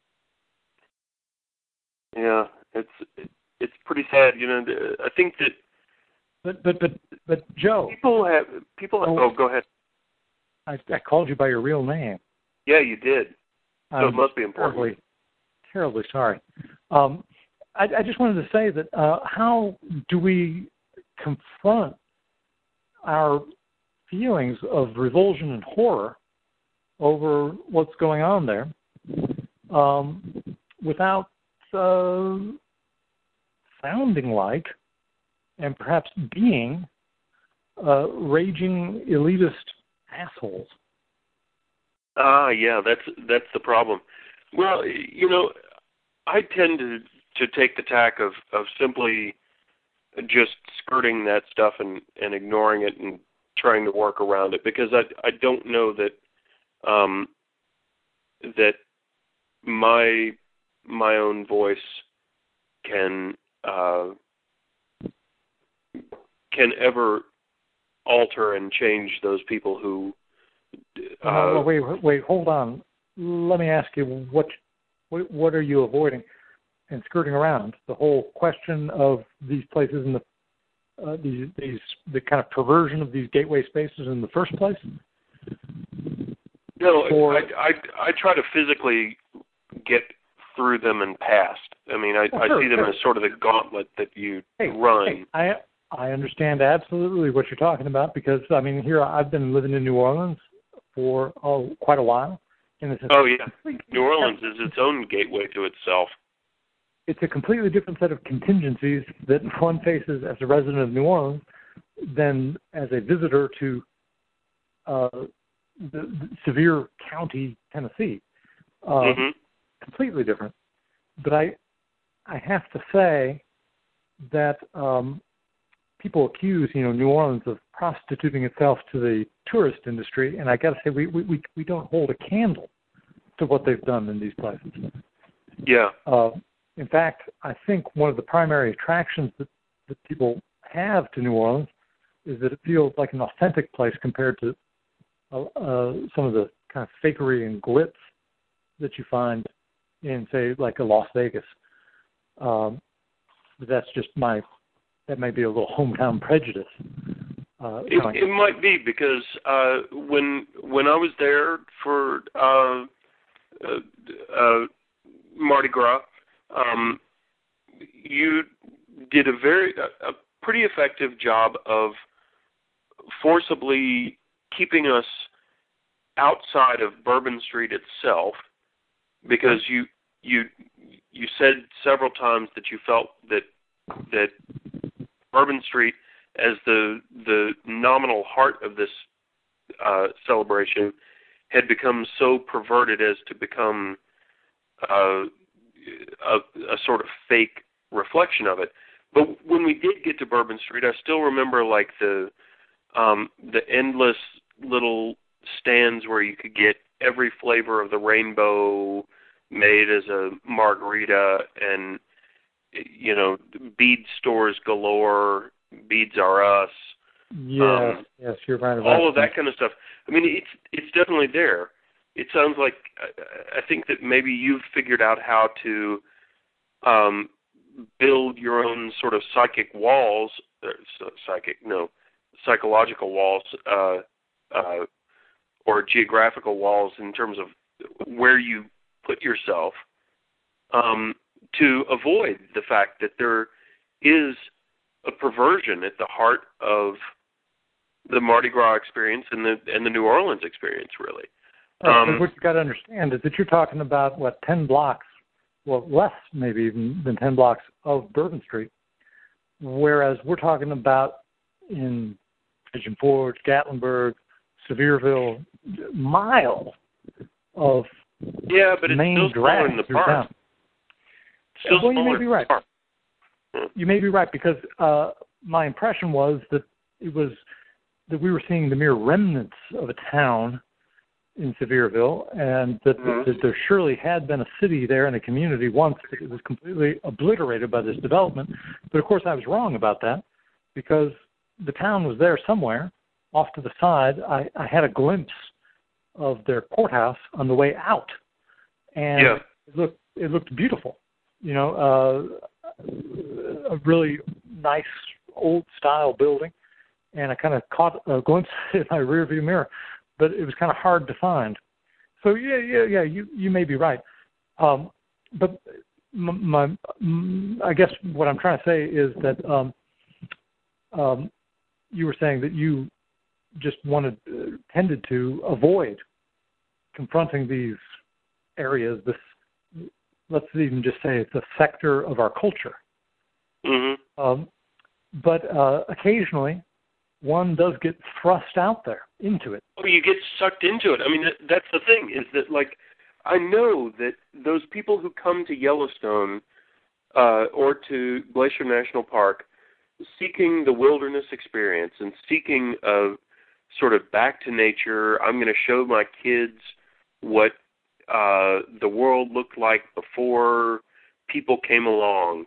Yeah, it's pretty sad, you know. I think that But Joe, people have oh, go ahead. I called you by your real name. Yeah, you did. So I'm it must be important. Terribly sorry. I just wanted to say that how do we confront our feelings of revulsion and horror over what's going on there without sounding like and perhaps being raging elitist assholes? Yeah, that's the problem. Well, you know, I tend to take the tack of simply just skirting that stuff and ignoring it and trying to work around it, because I don't know that that my own voice can ever alter and change those people who. Wait, hold on. Let me ask you, what are you avoiding and skirting around? The whole question of these places and the kind of perversion of these gateway spaces in the first place? No, I try to physically get through them and past. I mean, I see them as sort of the gauntlet that you run. Hey, I understand absolutely what you're talking about, because, I mean, here I've been living in New Orleans for quite a while. And it's New Orleans is its own gateway to itself. It's a completely different set of contingencies that one faces as a resident of New Orleans than as a visitor to the Sevier County, Tennessee. Completely different. But I have to say that people accuse, New Orleans of prostituting itself to the tourist industry, and I got to say we don't hold a candle to what they've done in these places. Yeah. In fact, I think one of the primary attractions that people have to New Orleans is that it feels like an authentic place compared to some of the kind of fakery and glitz that you find in, say, like a Las Vegas. That's just that may be a little hometown prejudice. It might be, because when I was there for Mardi Gras, you did a pretty effective job of forcibly keeping us outside of Bourbon Street itself, because you said several times that you felt that Bourbon Street, as the nominal heart of this celebration, had become so perverted as to become a sort of fake reflection of it. But when we did get to Bourbon Street, I still remember like the endless little stands where you could get every flavor of the rainbow made as a margarita, and bead stores galore, Beads Are Us. Yes, you're right about all of that kind of stuff. I mean, it's definitely there. It sounds like I think that maybe you've figured out how to build your own sort of psychological walls, or geographical walls in terms of where you put yourself, to avoid the fact that there is a perversion at the heart of the Mardi Gras experience and the New Orleans experience, really. What you got to understand is that you're talking about 10 blocks, well, less maybe even than 10 blocks of Bourbon Street, whereas we're talking about in Pigeon Forge, Gatlinburg, Sevierville, miles of but it's main still smaller in the park. Well, you may be right. You may be right, because my impression was that that we were seeing the mere remnants of a town in Sevierville, and that there surely had been a city there and a community once. It was completely obliterated by this development. But of course, I was wrong about that, because the town was there somewhere, off to the side. I had a glimpse of their courthouse on the way out, and it looked beautiful. You know, a really nice old style building, and I kind of caught a glimpse in my rearview mirror, but it was kind of hard to find. So yeah, you may be right. But I guess what I'm trying to say is that you were saying that you just tended to avoid confronting these areas. Let's even just say it's a sector of our culture. Mm-hmm. But occasionally, one does get thrust out there into it. Oh, you get sucked into it. I mean, that's the thing, is that, like, I know that those people who come to Yellowstone or to Glacier National Park seeking the wilderness experience and seeking a sort of back to nature, I'm going to show my kids what the world looked like before people came along.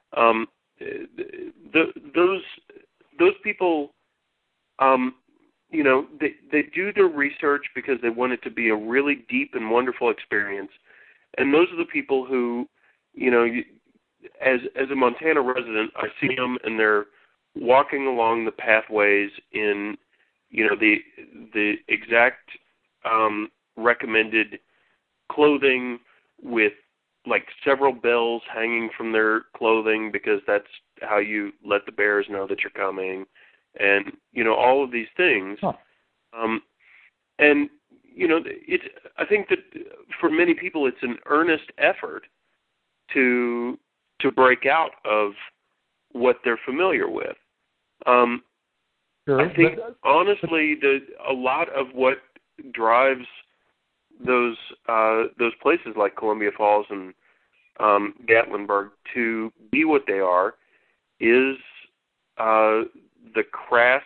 Those people, you know, they do their research because they want it to be a really deep and wonderful experience. And those are the people who, you know, as a Montana resident, I see them and they're walking along the pathways in, you know, the exact recommended clothing with like several bells hanging from their clothing because that's how you let the bears know that you're coming, and you know, all of these things. Huh. And you know, I think that for many people it's an earnest effort to break out of what they're familiar with. Sure, I think honestly a lot of what drives those places like Columbia Falls and Gatlinburg to be what they are is the crass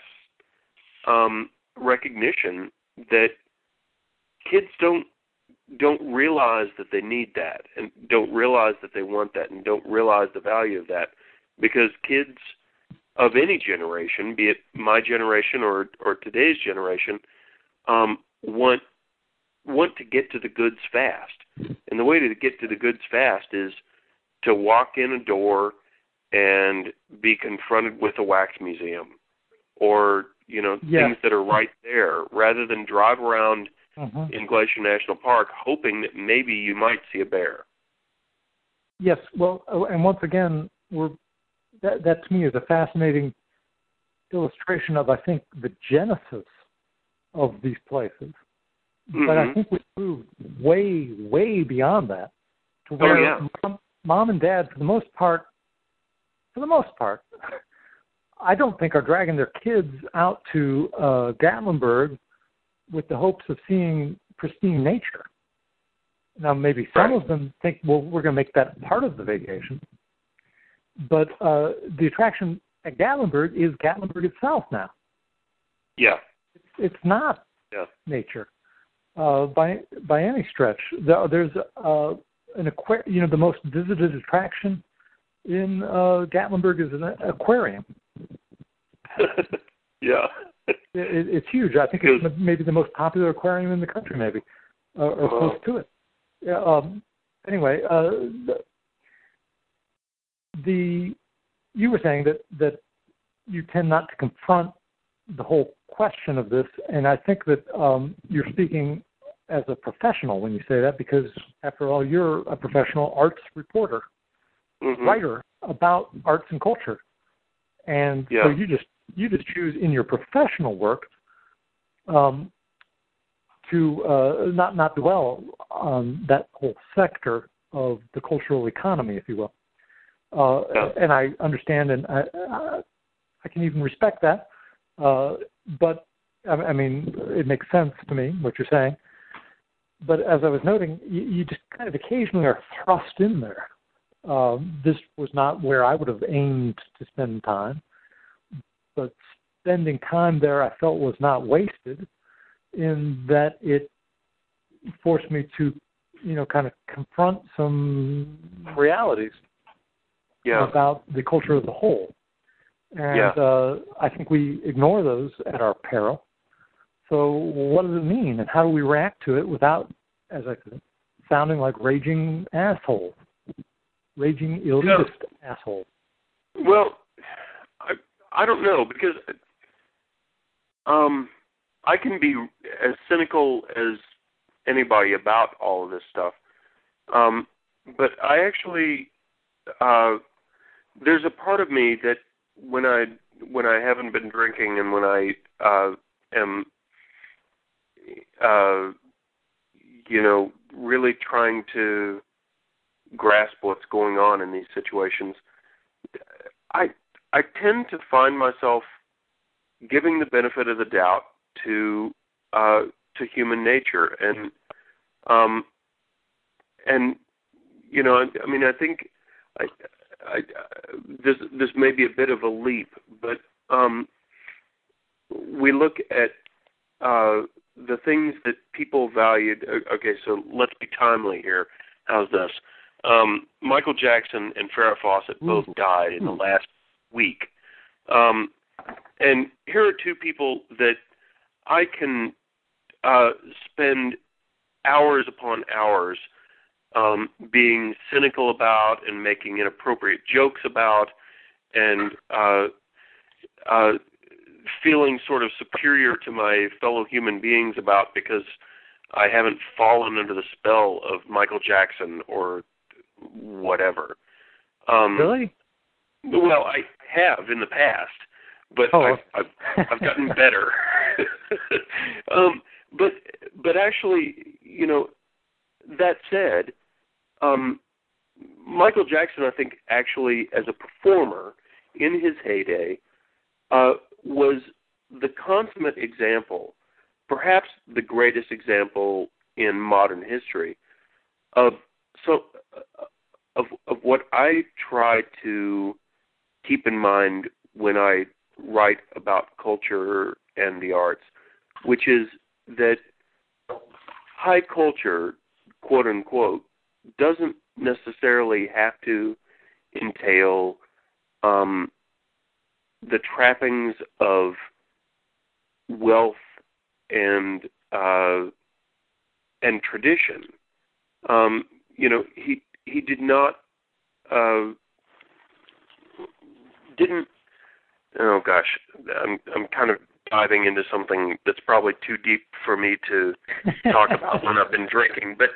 recognition that kids don't realize that they need that, and don't realize that they want that, and don't realize the value of that, because kids of any generation, be it my generation or today's generation, want to get to the goods fast. And the way to get to the goods fast is to walk in a door and be confronted with a wax museum or, you know, things that are right there, rather than drive around in Glacier National Park hoping that maybe you might see a bear. Yes, well, and once again, that to me is a fascinating illustration of, I think, the genesis of these places. But I think we moved way, way beyond that to where mom and dad, for the most part, I don't think are dragging their kids out to Gatlinburg with the hopes of seeing pristine nature. Now, maybe some of them think, well, we're going to make that part of the vacation. But the attraction at Gatlinburg is Gatlinburg itself now. Yeah. It's not nature. By any stretch. There's an aquarium. You know, the most visited attraction in Gatlinburg is an aquarium. Yeah. It's huge. I think it's maybe the most popular aquarium in the country, maybe, or close to it. Anyway, you were saying that you tend not to confront the whole question of this, and I think that you're speaking as a professional when you say that, because after all, you're a professional arts reporter, writer about arts and culture, and so you just choose in your professional work to not dwell on that whole sector of the cultural economy, if you will. And I understand, and I can even respect that. But I mean, it makes sense to me what you're saying. But as I was noting, you just kind of occasionally are thrust in there. This was not where I would have aimed to spend time, but spending time there I felt was not wasted, in that it forced me to, you know, kind of confront some realities about the culture as a whole. And I think we ignore those at our peril. So what does it mean, and how do we react to it without, as I said, sounding like raging assholes, raging elitist assholes? Well, I don't know, because I can be as cynical as anybody about all of this stuff. But I actually, there's a part of me that when I haven't been drinking and when I am, really trying to grasp what's going on in these situations, I tend to find myself giving the benefit of the doubt to human nature, and I think this may be a bit of a leap, but we look at the things that people valued. Okay, so let's be timely here. How's this? Michael Jackson and Farrah Fawcett both died in the last week. And here are two people that I can spend hours upon hours being cynical about and making inappropriate jokes about, and feeling sort of superior to my fellow human beings about, because I haven't fallen under the spell of Michael Jackson or whatever. Really? Well, I have in the past, but I've gotten better. But actually, that said, Michael Jackson, I think, actually, as a performer in his heyday, was the consummate example, perhaps the greatest example in modern history, of what I try to keep in mind when I write about culture and the arts, which is that high culture, quote unquote, doesn't necessarily have to entail the trappings of wealth and tradition. He did not didn't. Oh gosh, I'm kind of diving into something that's probably too deep for me to talk about when I've been drinking. But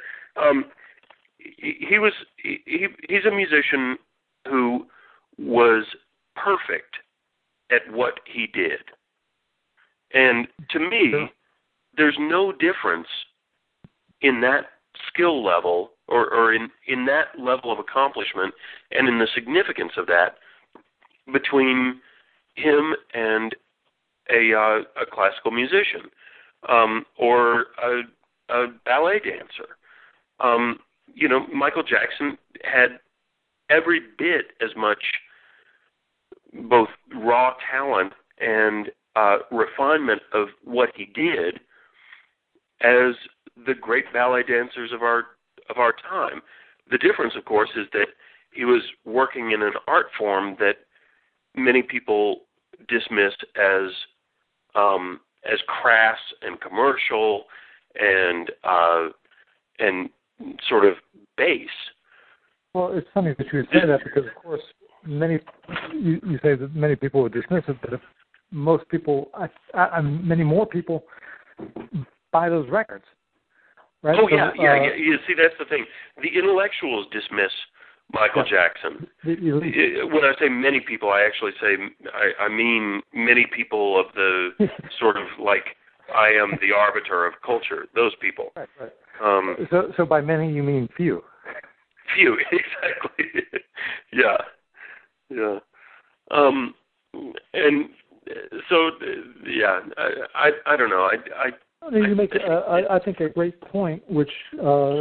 he's a musician who was perfect at what he did. And to me, there's no difference in that skill level or in that level of accomplishment and in the significance of that between him and a classical musician or a ballet dancer. Michael Jackson had every bit as much both raw talent and refinement of what he did as the great ballet dancers of our time. The difference, of course, is that he was working in an art form that many people dismissed as crass and commercial and sort of base. Well, it's funny that you would say that, because, of course, you say that many people would dismiss it, but if most people, many more people buy those records, right? Oh, yeah. You see, that's the thing. The intellectuals dismiss Michael Jackson. When I say many people, I actually say, I mean many people of the sort of like, I am the arbiter of culture, those people. Right. So by many, you mean few. Few, exactly. Yeah. And so, yeah, I don't know. You make, I think, a great point, which is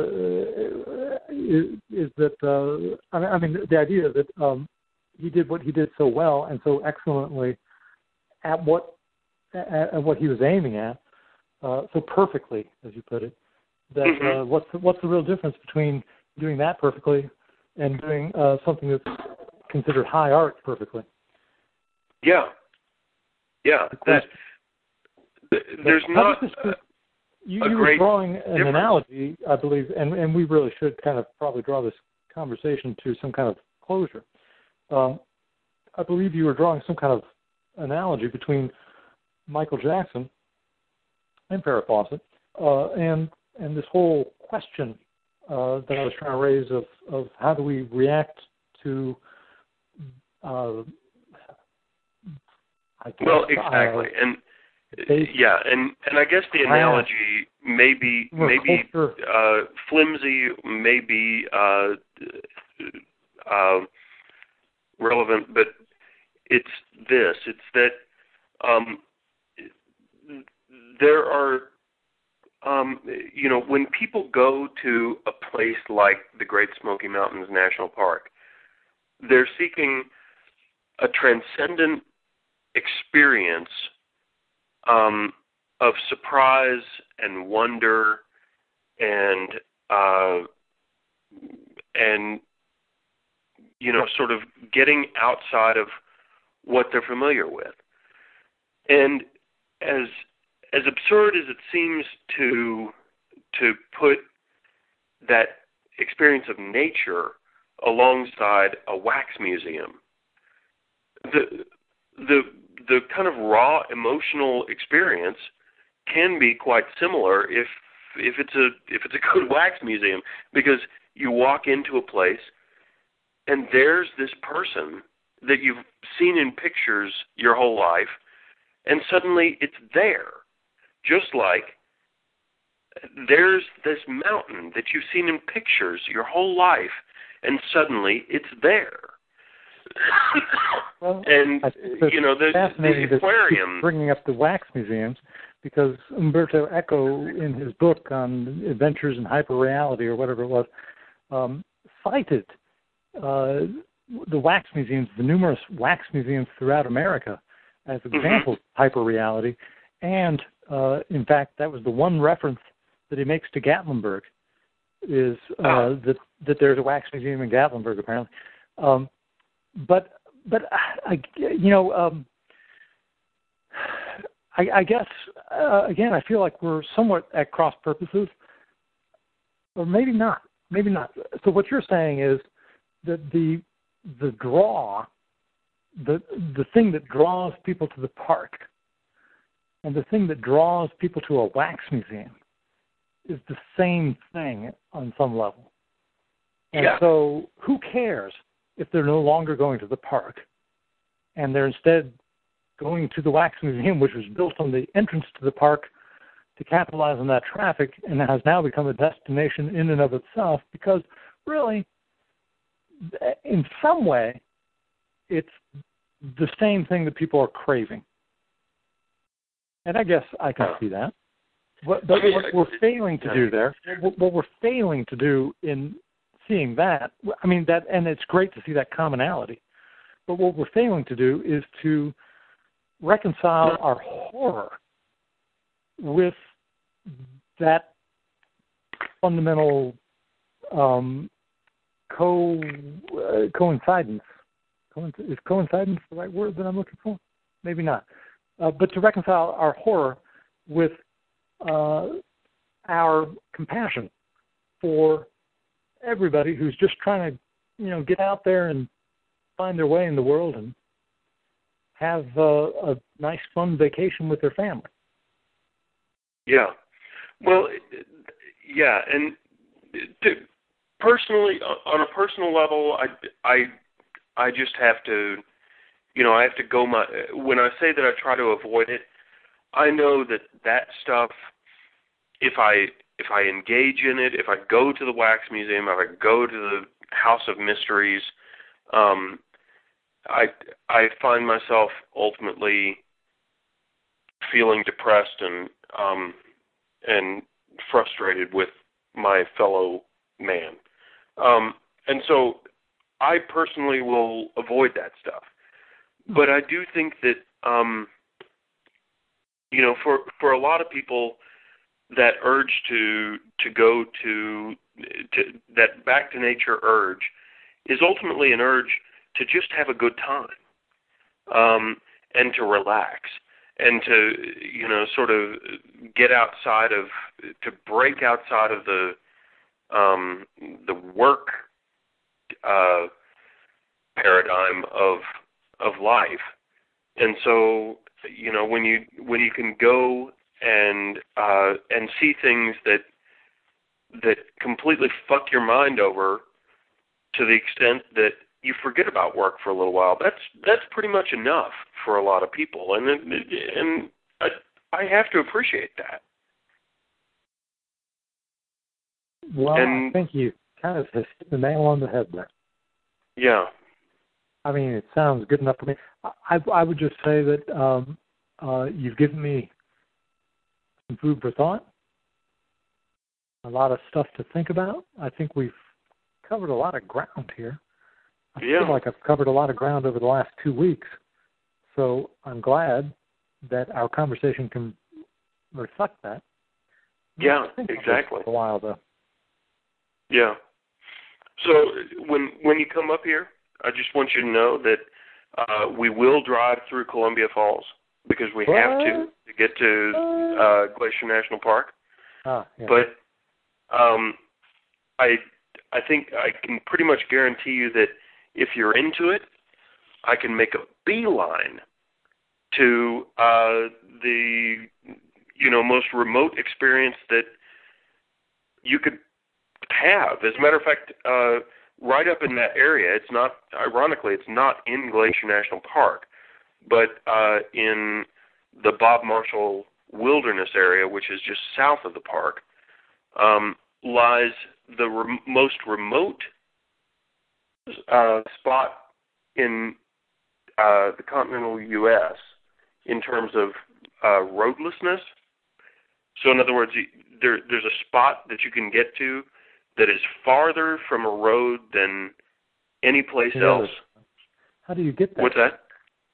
that the idea that he did what he did so well and so excellently at what he was aiming at, so perfectly, as you put it. That what's the real difference between doing that perfectly and doing something that's considered high art perfectly? Yeah. There's not you a were great drawing an difference. analogy, I believe, and we really should kind of probably draw this conversation to some kind of closure. I believe you were drawing some kind of analogy between Michael Jackson and Farrah Fawcett, and this whole question that I was trying to raise of how do we react to well, exactly, and I guess the analogy may be flimsy, maybe relevant, but it's this: it's that there are, when people go to a place like the Great Smoky Mountains National Park, they're seeking a transcendent experience of surprise and wonder and sort of getting outside of what they're familiar with. And as absurd as it seems to put that experience of nature alongside a wax museum, the kind of raw emotional experience can be quite similar if it's a good wax museum, because you walk into a place and there's this person that you've seen in pictures your whole life, and suddenly it's there. Just like there's this mountain that you've seen in pictures your whole life, and suddenly it's there. Well, and fascinating the aquarium. Bringing up the wax museums, because Umberto Eco, in his book on Adventures in Hyperreality or whatever it was, cited the wax museums, the numerous wax museums throughout America, as examples of hyperreality. And in fact, that was the one reference that he makes to Gatlinburg, is that there's a wax museum in Gatlinburg, apparently. But I guess again, I feel like we're somewhat at cross purposes, or maybe not. So what you're saying is that the draw, the thing that draws people to the park, and the thing that draws people to a wax museum, is the same thing on some level. And so who cares if they're no longer going to the park and they're instead going to the wax museum, which was built on the entrance to the park to capitalize on that traffic, and has now become a destination in and of itself, because really, in some way, it's the same thing that people are craving. And I guess I can see that. What we're failing to do there, what we're failing to do in seeing that, and it's great to see that commonality, but what we're failing to do is to reconcile our horror with that fundamental coincidence. Is coincidence the right word that I'm looking for? Maybe not. But to reconcile our horror with our compassion for everybody who's just trying to, get out there and find their way in the world and have a nice, fun vacation with their family. Yeah. Well, yeah, and personally, on a personal level, I just have to, I have to go when I say that I try to avoid it, I know that stuff, if I engage in it, if I go to the wax museum, if I go to the House of Mysteries, I find myself ultimately feeling depressed and frustrated with my fellow man. And so I personally will avoid that stuff. But I do think that, for a lot of people, that urge to go to that back to nature urge is ultimately an urge to just have a good time. and to relax and to, sort of get outside of, to break outside of the work paradigm of life. And so, when you can go and see things that completely fuck your mind over to the extent that you forget about work for a little while, that's pretty much enough for a lot of people, and I have to appreciate that. Well, I think you kind of hit the nail on the head there. Yeah. I mean, it sounds good enough for me. I would just say that you've given me some food for thought, a lot of stuff to think about. I think we've covered a lot of ground here. I feel like I've covered a lot of ground over the last 2 weeks. So I'm glad that our conversation can reflect that. Yeah, exactly. For a while, though. Yeah. So when you come up here, I just want you to know that we will drive through Columbia Falls because we have to get to Glacier National Park. Yeah. But I think I can pretty much guarantee you that if you're into it, I can make a beeline to the most remote experience that you could have. As a matter of fact, right up in that area, it's not in Glacier National Park, but in the Bob Marshall Wilderness area, which is just south of the park, lies the most remote spot in the continental U.S. in terms of roadlessness. So in other words, there's a spot that you can get to that is farther from a road than any place else. How do you get there? What's that?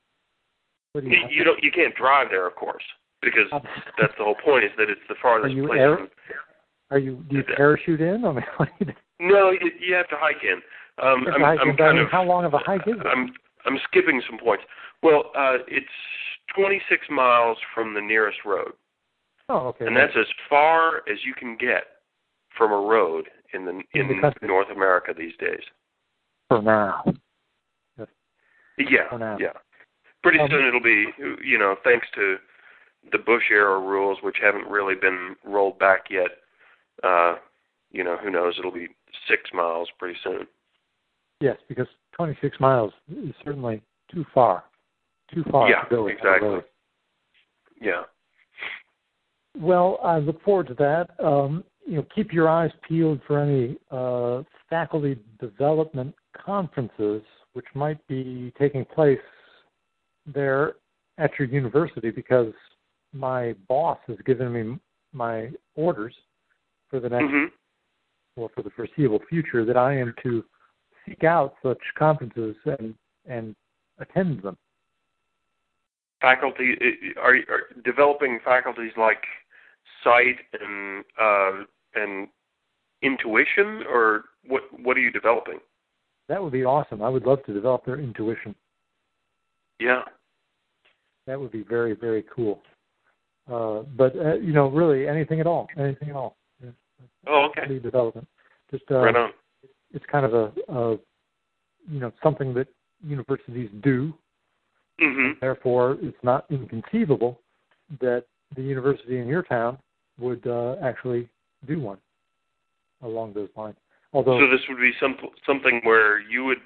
You can't drive there, of course, because that's the whole point, is that it's the farthest place. Do you parachute in? I mean, no, you have to hike in. How long of a hike is it? I'm skipping some points. Well, it's 26 miles from the nearest road. Oh, okay. And that's as far as you can get from a road in North America these days. For now. Yeah, for now. Yeah. Pretty soon it'll be, thanks to the Bush era rules, which haven't really been rolled back yet. Who knows? It'll be 6 miles pretty soon. Yes, because 26 miles is certainly too far. Too far to go. Exactly. Yeah. Well, I look forward to that. Keep your eyes peeled for any faculty development conferences which might be taking place there at your university, because my boss has given me my orders for the next, for the foreseeable future, that I am to seek out such conferences and attend them. Faculty are developing faculties like sight and intuition, or what are you developing? That would be awesome. I would love to develop their intuition. Yeah. That would be very, very cool. But really anything at all. Anything at all. Yeah. Oh, okay. Development. Just right on. It's kind of a something that universities do. Mm-hmm. Therefore, it's not inconceivable that the university in your town would actually do one along those lines. Although, so this would be something where you would,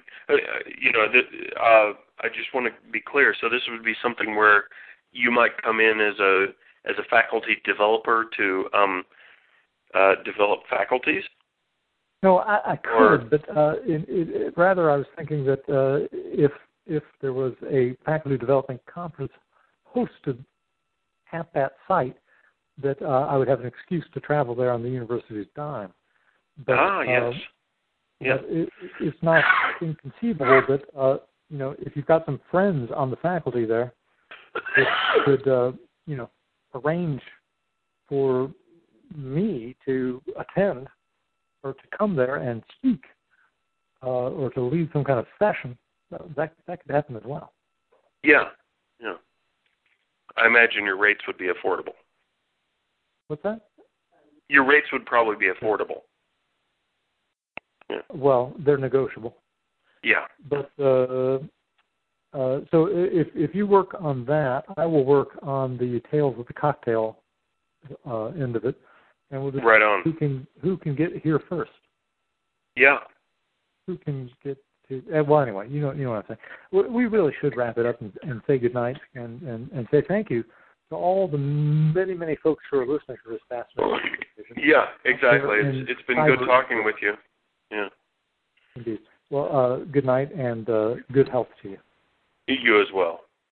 I just want to be clear. So this would be something where you might come in as a faculty developer to develop faculties. No, I could, but rather I was thinking that if there was a faculty development conference hosted at that site, that I would have an excuse to travel there on the university's dime. But, yes. Yeah. It's not inconceivable that if you've got some friends on the faculty there that could arrange for me to attend or to come there and speak or to lead some kind of session, that could happen as well. Yeah. Yeah. I imagine your rates would be affordable. What's that? Your rates would probably be affordable. Yeah. Well, they're negotiable. Yeah. But so if you work on that, I will work on the Tales of the Cocktail end of it, and we'll just right on. who can get here first. Yeah. Who can get to? Well, anyway, you know what I'm saying. We really should wrap it up and say goodnight and say thank you to all the many folks who are listening to this fascinating conversation. Yeah, exactly. It's been good talking with you. Yeah. Indeed. Well, good night and good health to you. You as well.